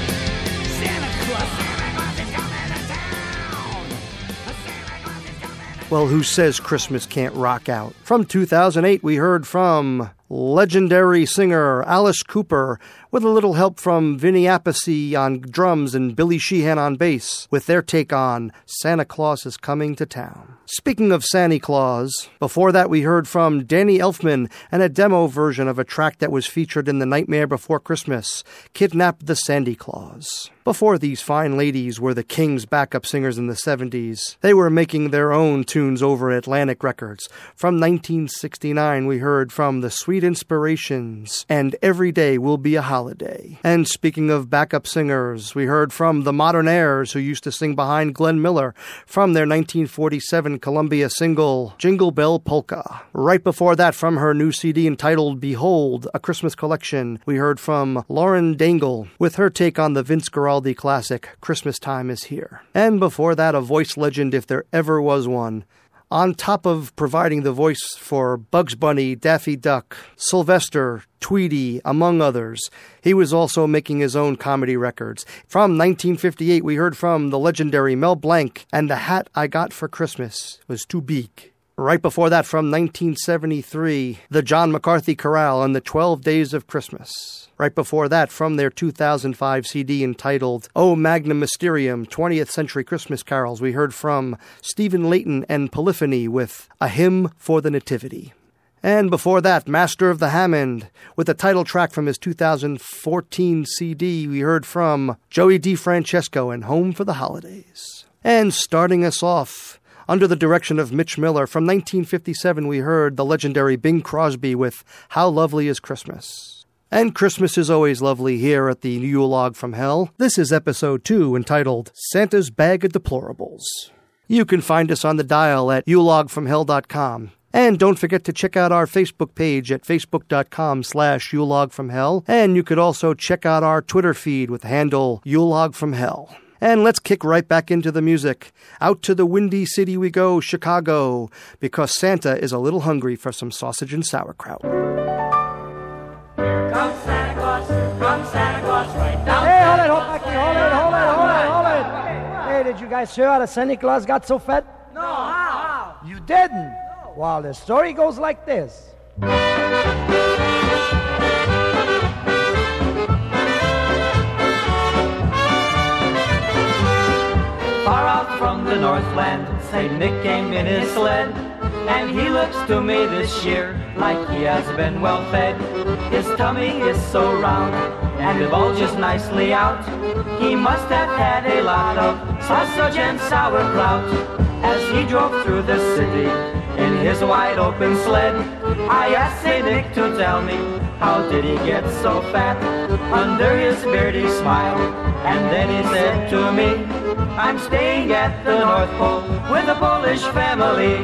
Santa Claus, Santa Claus is coming to town. Santa Claus is coming to Well, who says Christmas can't rock out? From two thousand eight, we heard from legendary singer Alice Cooper, with a little help from Vinny Appice on drums and Billy Sheehan on bass, with their take on Santa Claus is Coming to Town. Speaking of Santa Claus, before that we heard from Danny Elfman and a demo version of a track that was featured in The Nightmare Before Christmas, Kidnap the Sandy Claus. Before these fine ladies were the King's backup singers in the seventies, they were making their own tunes over at Atlantic Records. From nineteen sixty-nine, we heard from the Sweet Inspirations and Every Day Will Be a Holiday. And speaking of backup singers, we heard from the Modernaires, who used to sing behind Glenn Miller, from their nineteen forty-seven Columbia single, Jingle Bell Polka. Right before that, from her new C D entitled Behold, A Christmas Collection, we heard from Lauren Daigle with her take on the Vince Guaraldi classic, Christmas Time Is Here. And before that, a voice legend if there ever was one. On top of providing the voice for Bugs Bunny, Daffy Duck, Sylvester, Tweety, among others, he was also making his own comedy records. From nineteen fifty-eight, we heard from the legendary Mel Blanc, and The Hat I Got for Christmas Was Too Big. Right before that, from nineteen seventy-three, the John McCarthy Chorale and the twelve Days of Christmas. Right before that, from their two thousand five C D entitled O Magnum Mysterium, twentieth Century Christmas Carols, we heard from Stephen Layton and Polyphony with A Hymn for the Nativity. And before that, Master of the Hammond, with the title track from his two thousand fourteen C D, we heard from Joey DeFrancesco and Home for the Holidays. And starting us off, under the direction of Mitch Miller, from nineteen fifty-seven, we heard the legendary Bing Crosby with How Lovely is Christmas. And Christmas is always lovely here at the Yule Log from Hell. This is episode two, entitled Santa's Bag of Deplorables. You can find us on the dial at yule log from hell dot com. And don't forget to check out our Facebook page at facebook.com slash Yule Log from Hell. And you could also check out our Twitter feed with the handle Yule Log from Hell. And let's kick right back into the music. Out to the Windy City we go, Chicago, because Santa is a little hungry for some sausage and sauerkraut. Come Santa Claus, come Santa Claus, right down. Hey, hold it, hold it, hold it, hold it, hold it, hold it. Hey, did you guys hear how the Santa Claus got so fat? No, how? You didn't? No. Well, the story goes like this. Far out from the Northland, Saint Nick came in his sled, and he looks to me this year like he has been well fed. His tummy is so round, and it bulges nicely out. He must have had a lot of sausage and sauerkraut. As he drove through the city in his wide open sled, I asked Saint Nick to tell me, how did he get so fat? Under his beard he smiled, and then he said to me, I'm staying at the North Pole with a Polish family.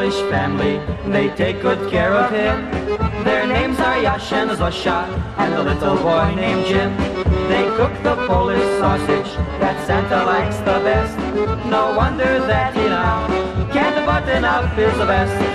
Polish family, they take good care of him. Their names are Yash and Zosha, and a little boy named Jim. They cook the Polish sausage that Santa likes the best. No wonder that he now can't button up his vest.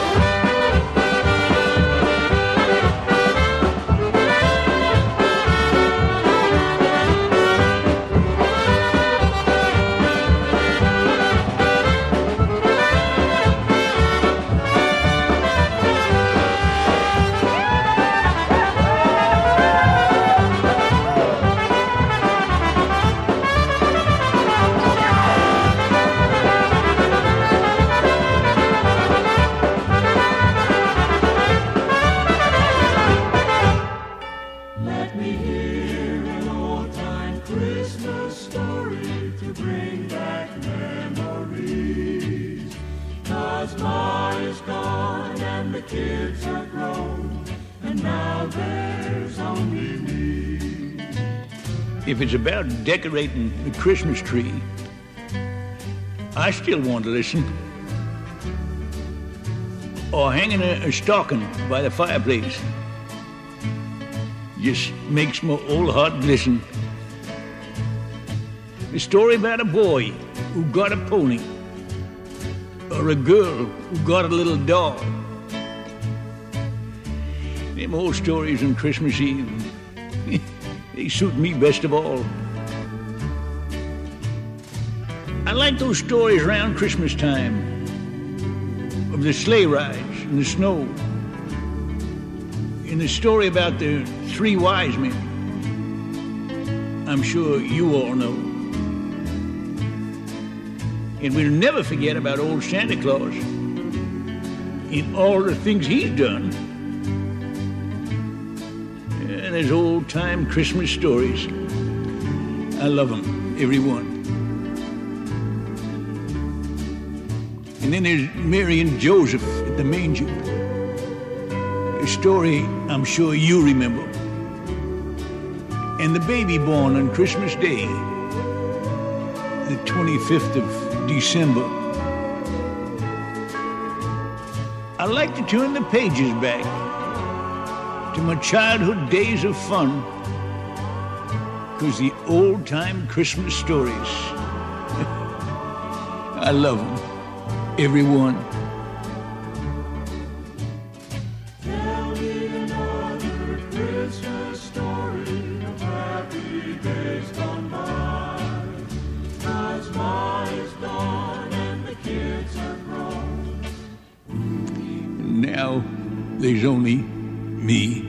If it's about decorating the Christmas tree, I still want to listen. Or hanging a, a stocking by the fireplace. Just makes my old heart glisten. A story about a boy who got a pony. Or a girl who got a little doll. Them old stories on Christmas Eve, they suit me best of all. I like those stories around Christmas time of the sleigh rides in the snow, and the story about the three wise men. I'm sure you all know. And we'll never forget about old Santa Claus and all the things he's done. And there's old-time Christmas stories. I love them, every one. And then there's Mary and Joseph at the manger. A story I'm sure you remember. And the baby born on Christmas Day, the twenty-fifth of December. I like to turn the pages back to my childhood days of fun, 'cause the old-time Christmas stories, I love them, every one. Tell me another Christmas story of happy days gone by, 'cause mine is gone and the kids are grown. Now there's only me.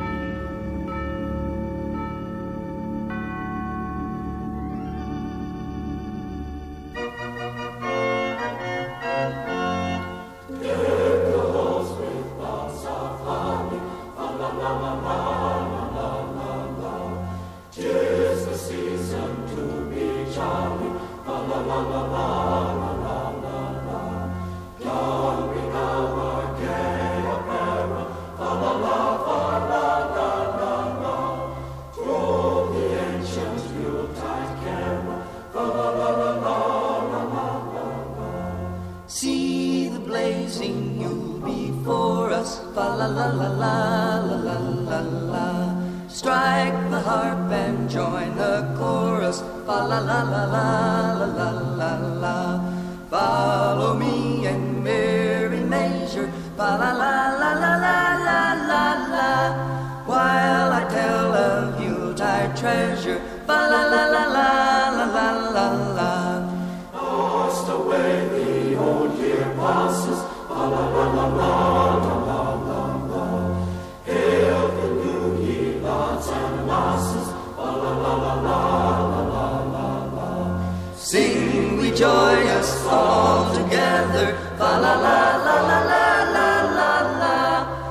See the blazing Yule before us, fa la la la la la la la la. Strike the harp and join the chorus, fa la la la la la la la la. Follow me in merry measure, fa la la la la la la la la. While I tell of Yuletide treasure, fa la la la la la la la la. Lost away the old year passes, la la la la la la la la la. Hail the new year, lads and lasses, la la la la la la la la la. Sing we joyous all together, fa la la la la la la la la.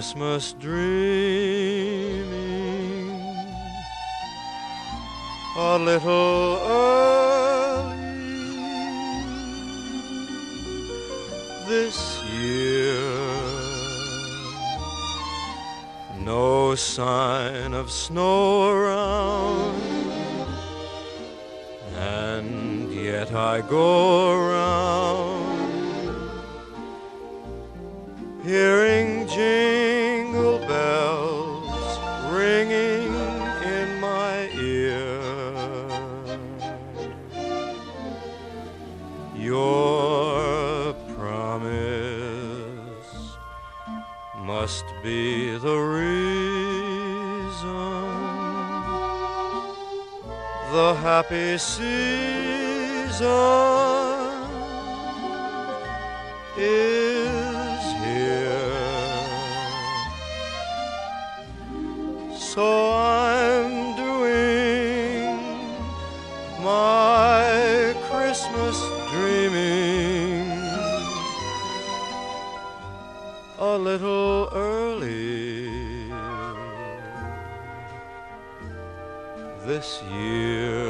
Christmas dreaming a little early this year. No sign of snow around, and yet I go around hearing jingle bells ringing in my ear. Your promise must be the reason the happy season is here. So I'm doing my Christmas dreaming a little early this year.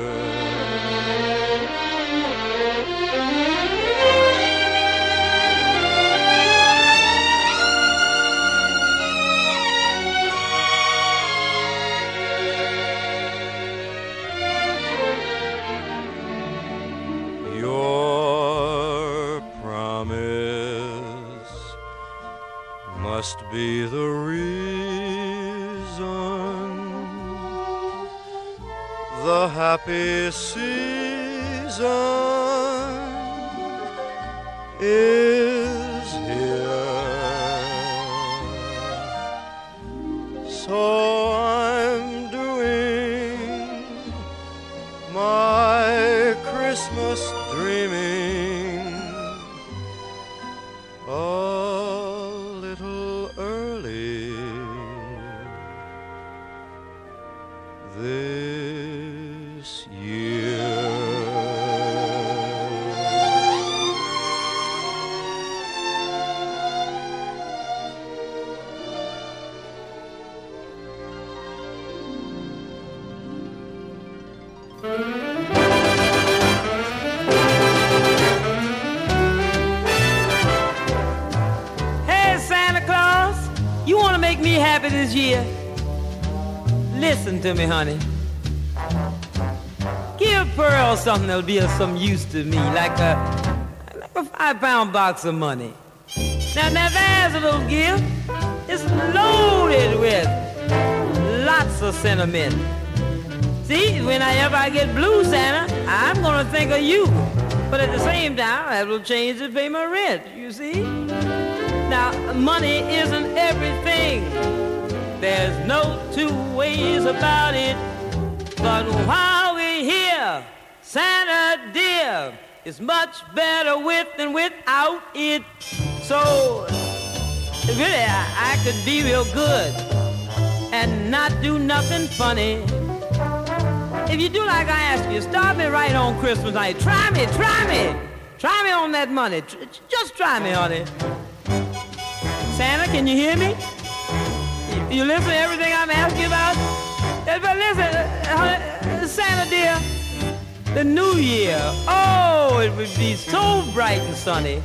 Your promise must be the reason the happy season is here. So I'm doing my Christmas dreaming a little early this year. Hey, Santa Claus, you want to make me happy this year? Listen to me, honey. Give Pearl something that'll be of some use to me, like a, like a five-pound box of money. Now, now there's a little gift. It's loaded with lots of sentiment. See, whenever I get blue, Santa, I'm gonna think of you. But at the same time, I will change to pay my rent, you see? Now, money isn't everything. There's no two ways about it. But while we're here, Santa dear, it's much better with than without it. So, really, I, I could be real good and not do nothing funny. If you do like I ask you, start me right on Christmas night. Try me, try me. Try me on that money. Just try me, honey. Santa, can you hear me? You listen to everything I'm asking you about? But listen, uh, Santa dear, the new year, oh, it would be so bright and sunny.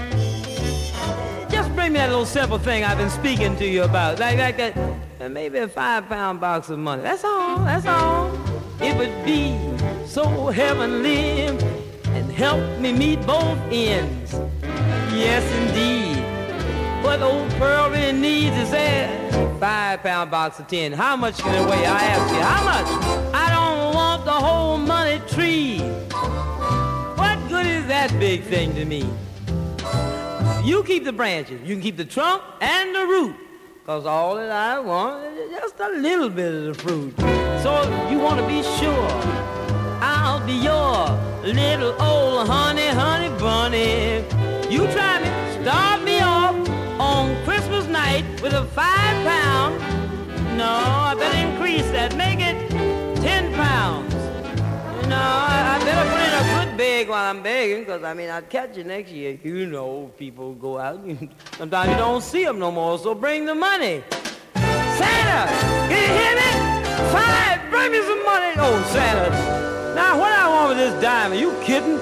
Just bring me that little simple thing I've been speaking to you about, like, like that, uh, maybe a five-pound box of money. That's all, that's all. It would be so heavenly and help me meet both ends. Yes, indeed. What old Pearl really needs is that five-pound box of tin. How much can it weigh? I ask you, how much? I don't want the whole money tree. What good is that big thing to me? You keep the branches. You can keep the trunk and the root. Because all that I want is just a little bit of the fruit. So if you want to be sure, I'll be your little old honey, honey bunny. You try me, start me off on Christmas night with a five pound. No, I better increase that. Make it ten pounds. No, I better put in a good bed. beg while I'm begging, because, I mean, I'd catch you next year. You know, people go out. Sometimes you don't see them no more, so bring the money. Santa, can you hear me? Five, bring me some money. Oh, Santa. Now, what I want with this dime? Are you kidding?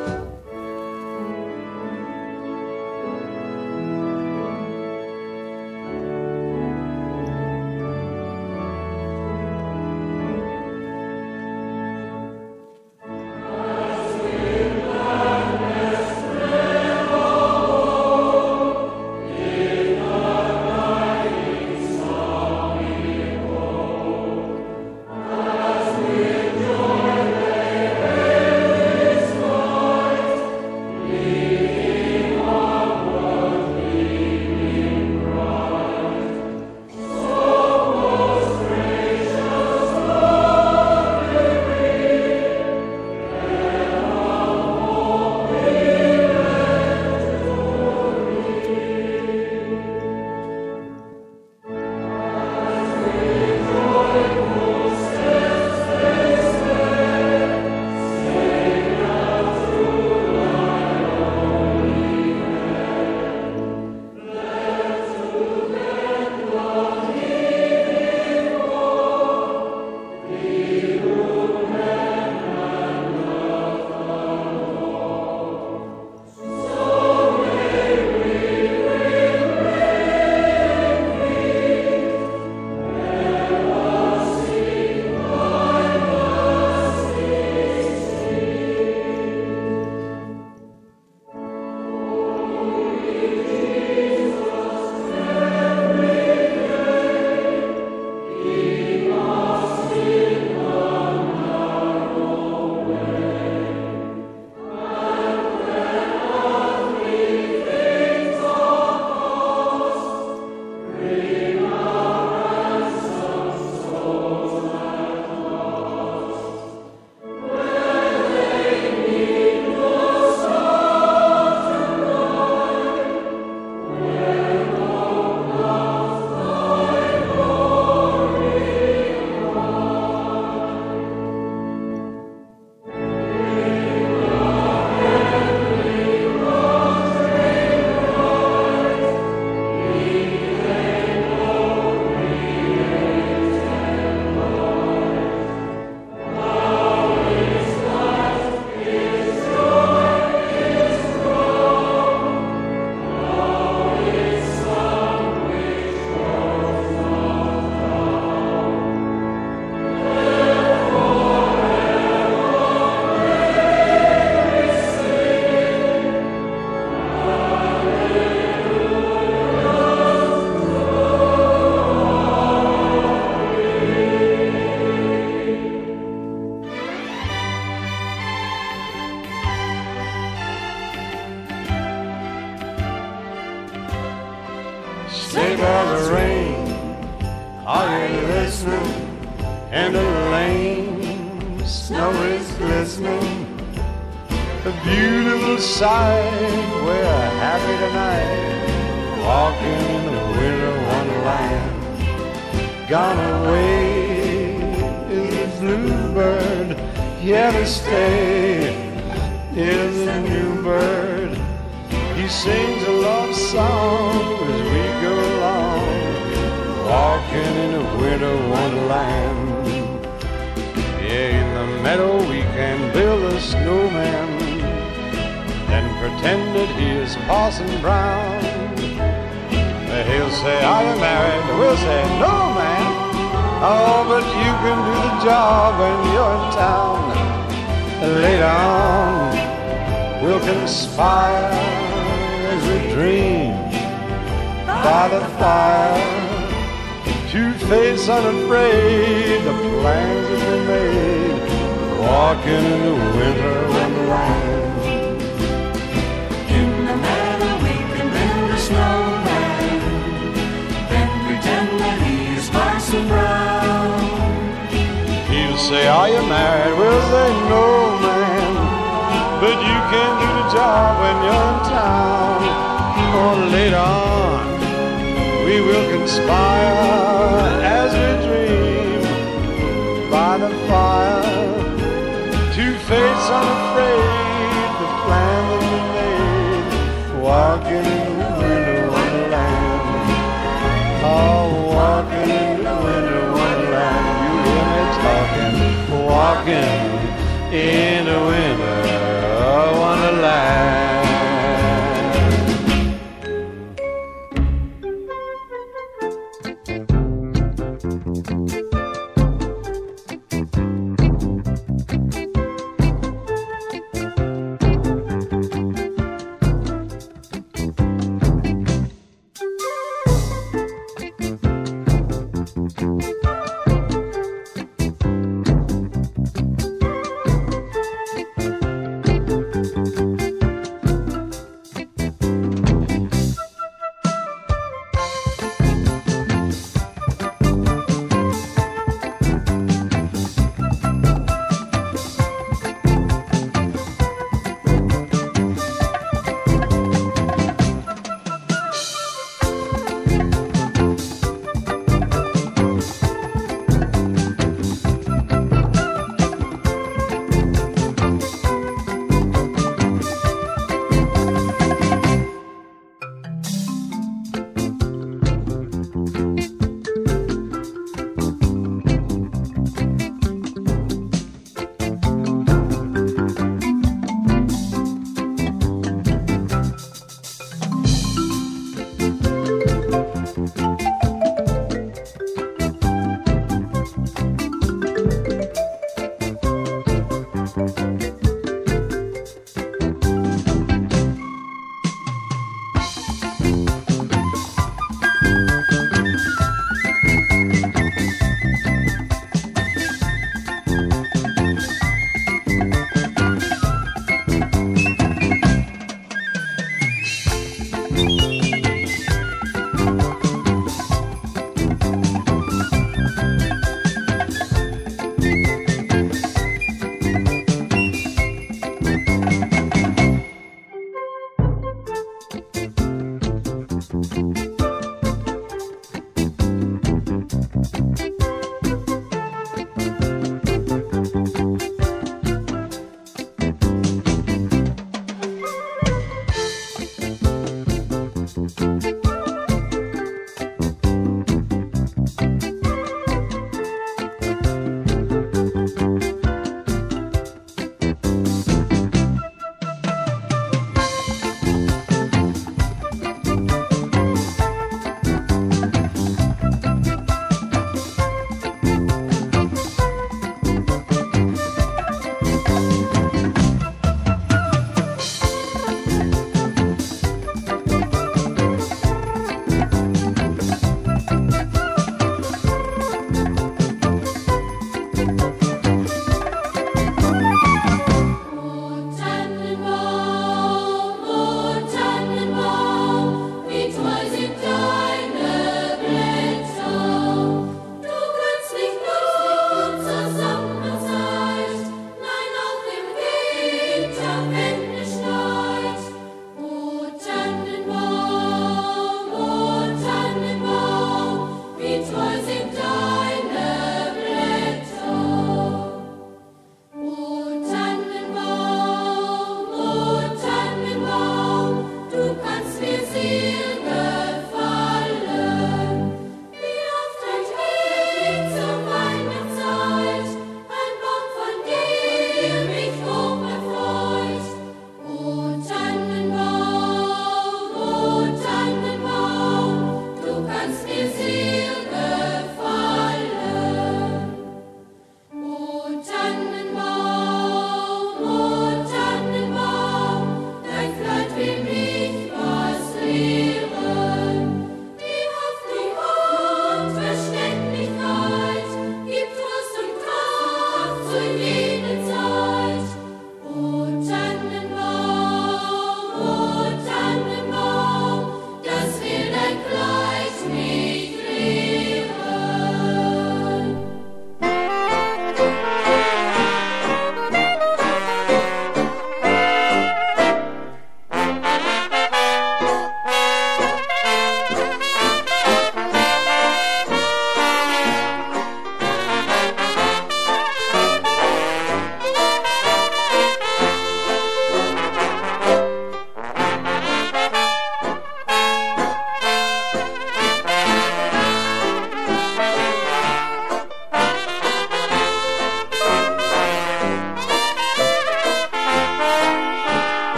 Sleigh bells ring, are you listening? In the lane, snow is glistening. A beautiful sight, we're happy tonight, walking in the winter wonderland. Gone away is the bluebird, here to stay is the new bird. He sings a love song as we go along, walking in a winter wonderland. Yeah, in the meadow we can build a snowman and pretend that he is Parson Brown. He'll say, are you married? We'll say, no, man. Oh, but you can do the job when you're in town. Later on, we'll conspire as we dream by the fire, to face unafraid the plans that we made, walking in the winter wonderland. In the meadow we can build a snowman, then pretend that he is Parson Brown. He'll say, are you married? We'll say, no, man, but you can do the job when you're in town. Or later on, we will conspire as we dream by the fire, to face unafraid walking in the winter wonderland. You hear me talking, walking in the winter wonderland.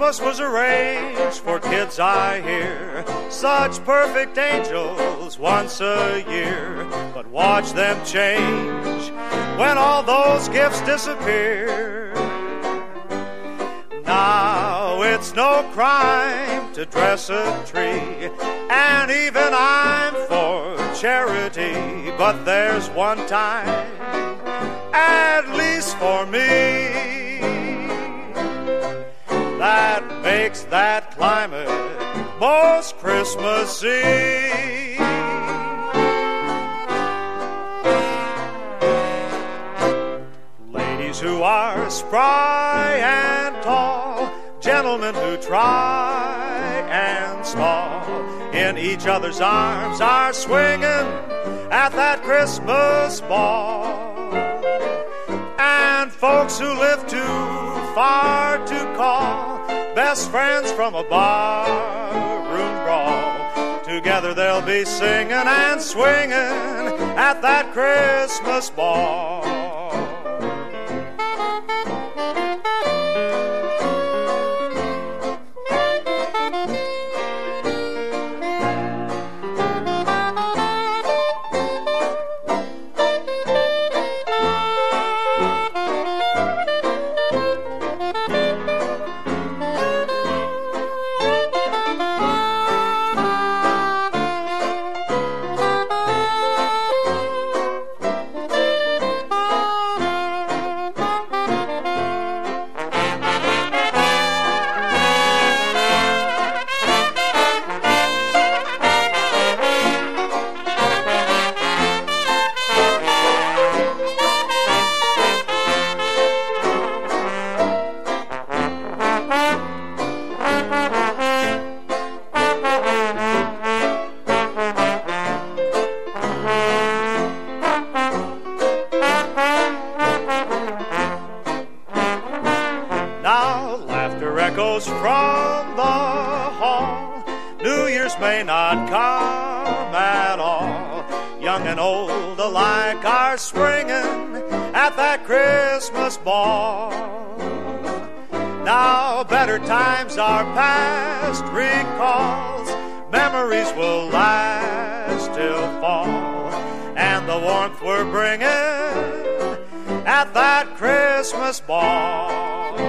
Christmas was arranged for kids, I hear, such perfect angels once a year. But watch them change when all those gifts disappear. Now it's no crime to dress a tree, and even I'm for charity. But there's one time, at least for me, that makes that climate most Christmassy. Ladies who are spry and tall, gentlemen who try and stall, in each other's arms are swinging at that Christmas ball. And folks who live too far to call, best friends from a barroom brawl, together they'll be singing and swinging at that Christmas ball. Now laughter echoes from the hall. New Year's may not come at all. Young and old alike are springing at that Christmas ball. Now better times are past recalls. Memories will last till fall. And the warmth we're bringing at that Christmas ball.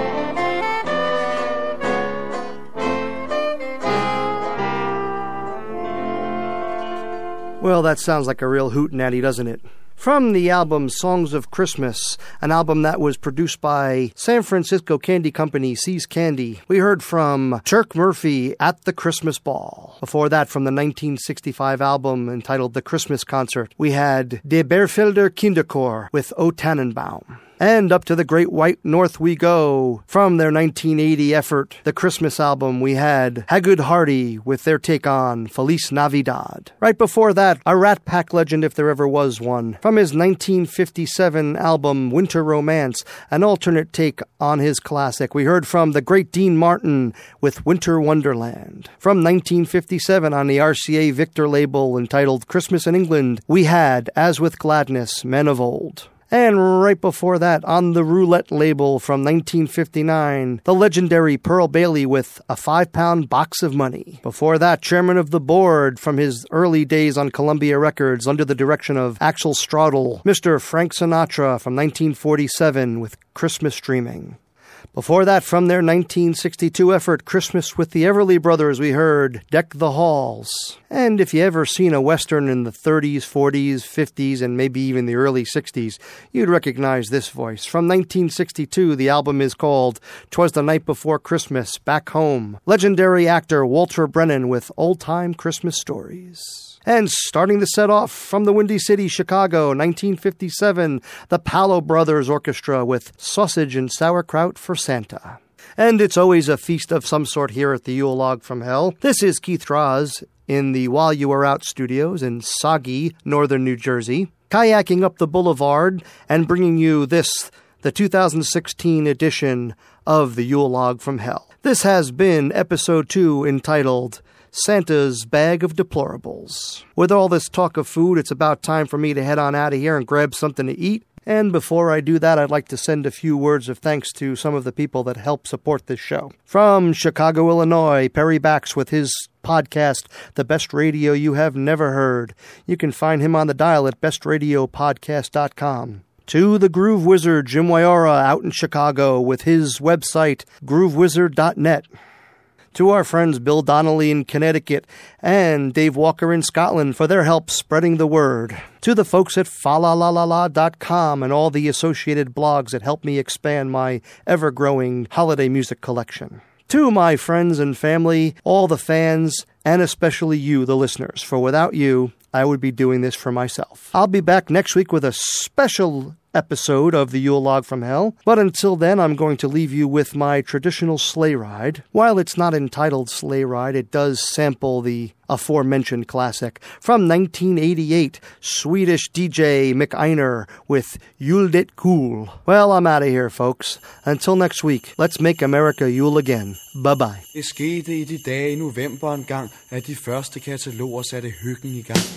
Well, that sounds like a real hootenanny, doesn't it? From the album Songs of Christmas, an album that was produced by San Francisco candy company See's Candy, we heard from Turk Murphy at the Christmas Ball. Before that, from the nineteen sixty-five album entitled The Christmas Concert, we had De Beerfelder Kinderchor with O Tannenbaum. And up to the Great White North we go. From their nineteen eighty effort, the Christmas album, we had Haggard Hardy with their take on Feliz Navidad. Right before that, a Rat Pack legend if there ever was one. From his nineteen fifty-seven album Winter Romance, an alternate take on his classic, we heard from the great Dean Martin with Winter Wonderland. From nineteen fifty-seven on the R C A Victor label entitled Christmas in England, we had As With Gladness, Men of Old. And right before that, on the Roulette label from nineteen fifty-nine, the legendary Pearl Bailey with A Five-Pound Box of Money. Before that, chairman of the board from his early days on Columbia Records under the direction of Axel Straudel, Mister Frank Sinatra from nineteen forty-seven with Christmas Dreaming. Before that, from their nineteen sixty-two effort, Christmas with the Everly Brothers, we heard Deck the Halls. And if you ever seen a Western in the thirties, forties, fifties, and maybe even the early sixties, you'd recognize this voice. From nineteen sixty-two, the album is called 'Twas the Night Before Christmas, Back Home. Legendary actor Walter Brennan with Old-Time Christmas Stories. And starting the set off from the Windy City, Chicago, nineteen fifty-seven, the Palo Brothers Orchestra with Sausage and Sauerkraut for Santa. And it's always a feast of some sort here at the Yule Log from Hell. This is Keith Draws in the While You Were Out studios in soggy northern New Jersey, kayaking up the boulevard and bringing you this, the two thousand sixteen edition of the Yule Log from Hell. This has been episode two entitled Santa's Bag of Deplorables. With all this talk of food, it's about time for me to head on out of here and grab something to eat. And before I do that, I'd like to send a few words of thanks to some of the people that help support this show. From Chicago, Illinois, Perry Bax with his podcast, The Best Radio You Have Never Heard. You can find him on the dial at best radio podcast dot com. To the Groove Wizard, Jim Wyora, out in Chicago with his website, groove wizard dot net. To our friends Bill Donnelly in Connecticut and Dave Walker in Scotland for their help spreading the word. To the folks at fa la la la la dot com and all the associated blogs that help me expand my ever-growing holiday music collection. To my friends and family, all the fans, and especially you, the listeners, for without you, I would be doing this for myself. I'll be back next week with a special episode of the Yule Log from Hell, but until then I'm going to leave you with my traditional sleigh ride. While it's not entitled Sleigh Ride, it does sample the aforementioned classic from nineteen eighty-eight, Swedish D J Mick Einer with Yule Det Cool. Well, I'm out of here, folks. Until next week, let's make America Yule again. Bye-bye. Det skete i de dage i november en gang, at de første kataloger satte hyggen i gang.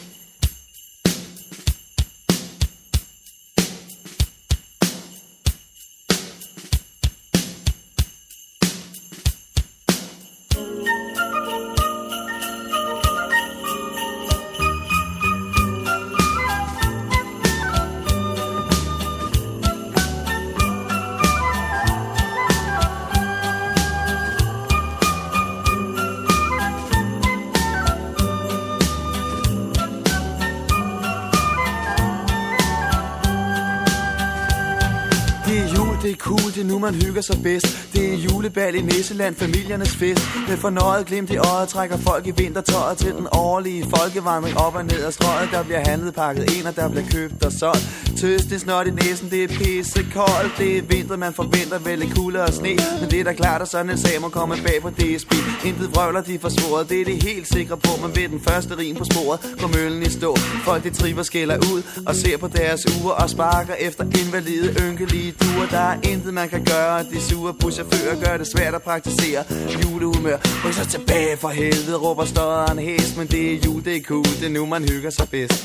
Det er cool, det er nu man hygger sig bedst. Det er julebal i Nisseland, familiernes fest. Med fornøjet glimt i øjet trækker folk i vintertøjet til den årlige folkevandring op og ned ad strøget. Der bliver handlet, pakket ind, og der bliver købt og solgt. Tøs, det er snot i næsen, det er pisse koldt. Det er vinter, man forventer vel lidt kulde og sne. Men det er da klart, at sådan en sag må komme bag på D S B. Intet vrøvler, de forsvoret, det er det helt sikre på. Men ved den første rim på sporet går møllen i stå. Folk de triver skælder ud og ser på deres uger og sparker efter invalide ynkelige duer. Der er intet man kan gøre. De sure buschauffører gør det svært at praktisere julehumør. Ryk så tilbage for helvede, råber støderen hæs. Men det er jul, det er cool, det er nu man hygger sig bedst.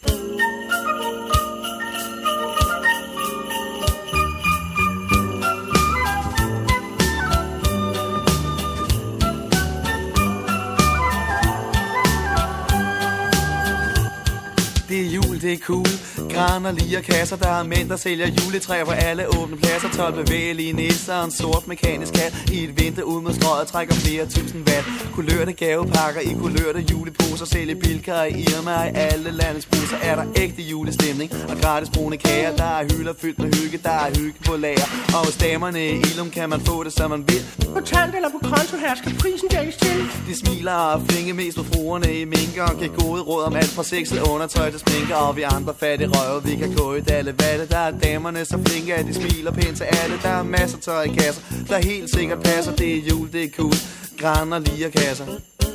Det er jul, det er cool. Gran og lier kasser, der er mænd, der sælger juletræer på alle åbne pladser. tolv bevægelige nisser og en sort mekanisk kat. I et vindue ud mod strøget trækker flere tusind watt. Kulørte gavepakker i kulørte juleposer. Sælger bilkar i Irma og i alle landets busser. Er der ægte julestemning og gratis brune kager. Der er hylder fyldt med hygge, der er hygge på lager. Og hos damerne i Ilum kan man få det, som man vil. Kontant eller på konto her skal prisen dækkes til. De smiler og flinke mest på fruerne i minker og giver gode råd om alt fra sexet undertøj til sminker. Og vi andre fattige røve, vi kan gå i dalle vatte. Der er damerne så flinke, at de smiler pænt til alle. Der er masser tøj i kasser, der helt sikkert passer. Det er jul, det er cool. Gran og lier kasser.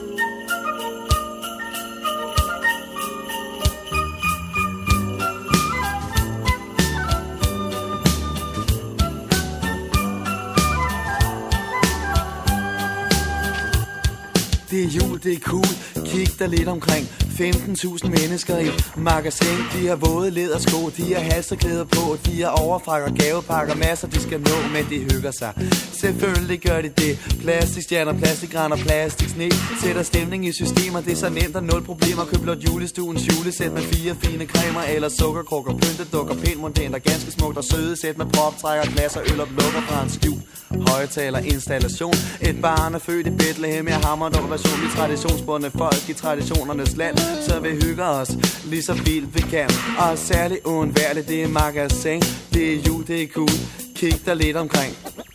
Det er jul, det er cool. Kig dig lidt omkring. femten tusind mennesker i magasin. De har våde lædersko, de har halsterklæder på. De har overfrakker, gavepakker, masser de skal nå, men de hygger sig. Selvfølgelig gør de det. Plastikstjerner, plastikgran og plastiksne sætter stemning i systemer. Det er så nemt og nul problemer. Køb blot julestuens julesæt med fire fine cremer eller sukkerkrukker. Pyntet dukker pænt montent og ganske smukt og søde sæt med proptrækker, glas og øl og lukker fra en skjul. Højtaler installation. Et barn er født i Bethlehem. Jeg hammer dog version i traditionsbundne folk i traditionernes land. Så vi hygger os lige så vildt vi kan. Og særligt uundværligt, det er magasin. Det er jul, det er cool. Kig dig lidt omkring.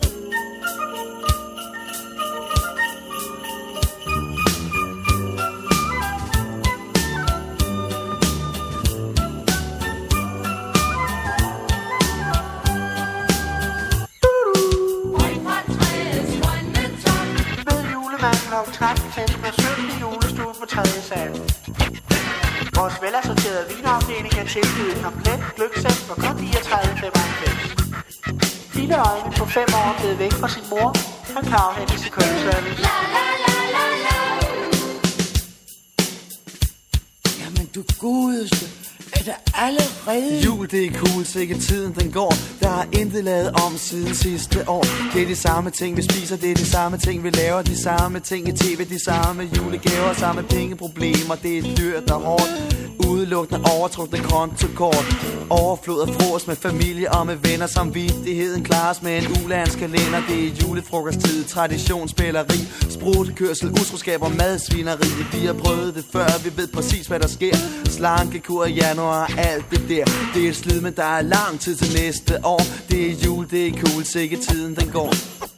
Vores velassorterede vinafdeling kan tilbyde en komplet gløggsæt for kun fireogtredive femoghalvfems. Lille Øjne på fem år er blevet væk fra sin mor. Han kan afhentes i kundeservice. Jamen du godeste. Er det allerede? Jul, det er cool, sikkert tiden den går. Der har intet lavet om siden sidste år. Det er de samme ting, vi spiser, det er de samme ting, vi laver. De samme ting i tv, de samme julegaver, samme pengeproblemer. Det er et dyr, der er hårdt. Udelukkende overtrukne kontokort. Overflod af frokost med familie og med venner. Samvittigheden klares med en ulandskalender. Det er julefrokosttid, traditionsspilleri, sprutekørsel, utroskab og madsvineri. Vi har prøvet det før, vi ved præcis hvad der sker. Slankekur i januar, alt det der. Det er et slid, men der er lang tid til næste år. Det er jul, det er cool, sikke tiden den går.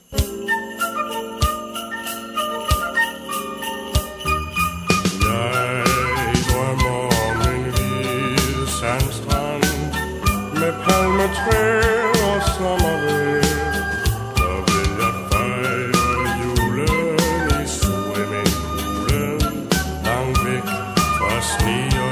Med palmetræer og sommervejr, så vil jeg fejre julen i swimmingpoolen, langt væk fra sne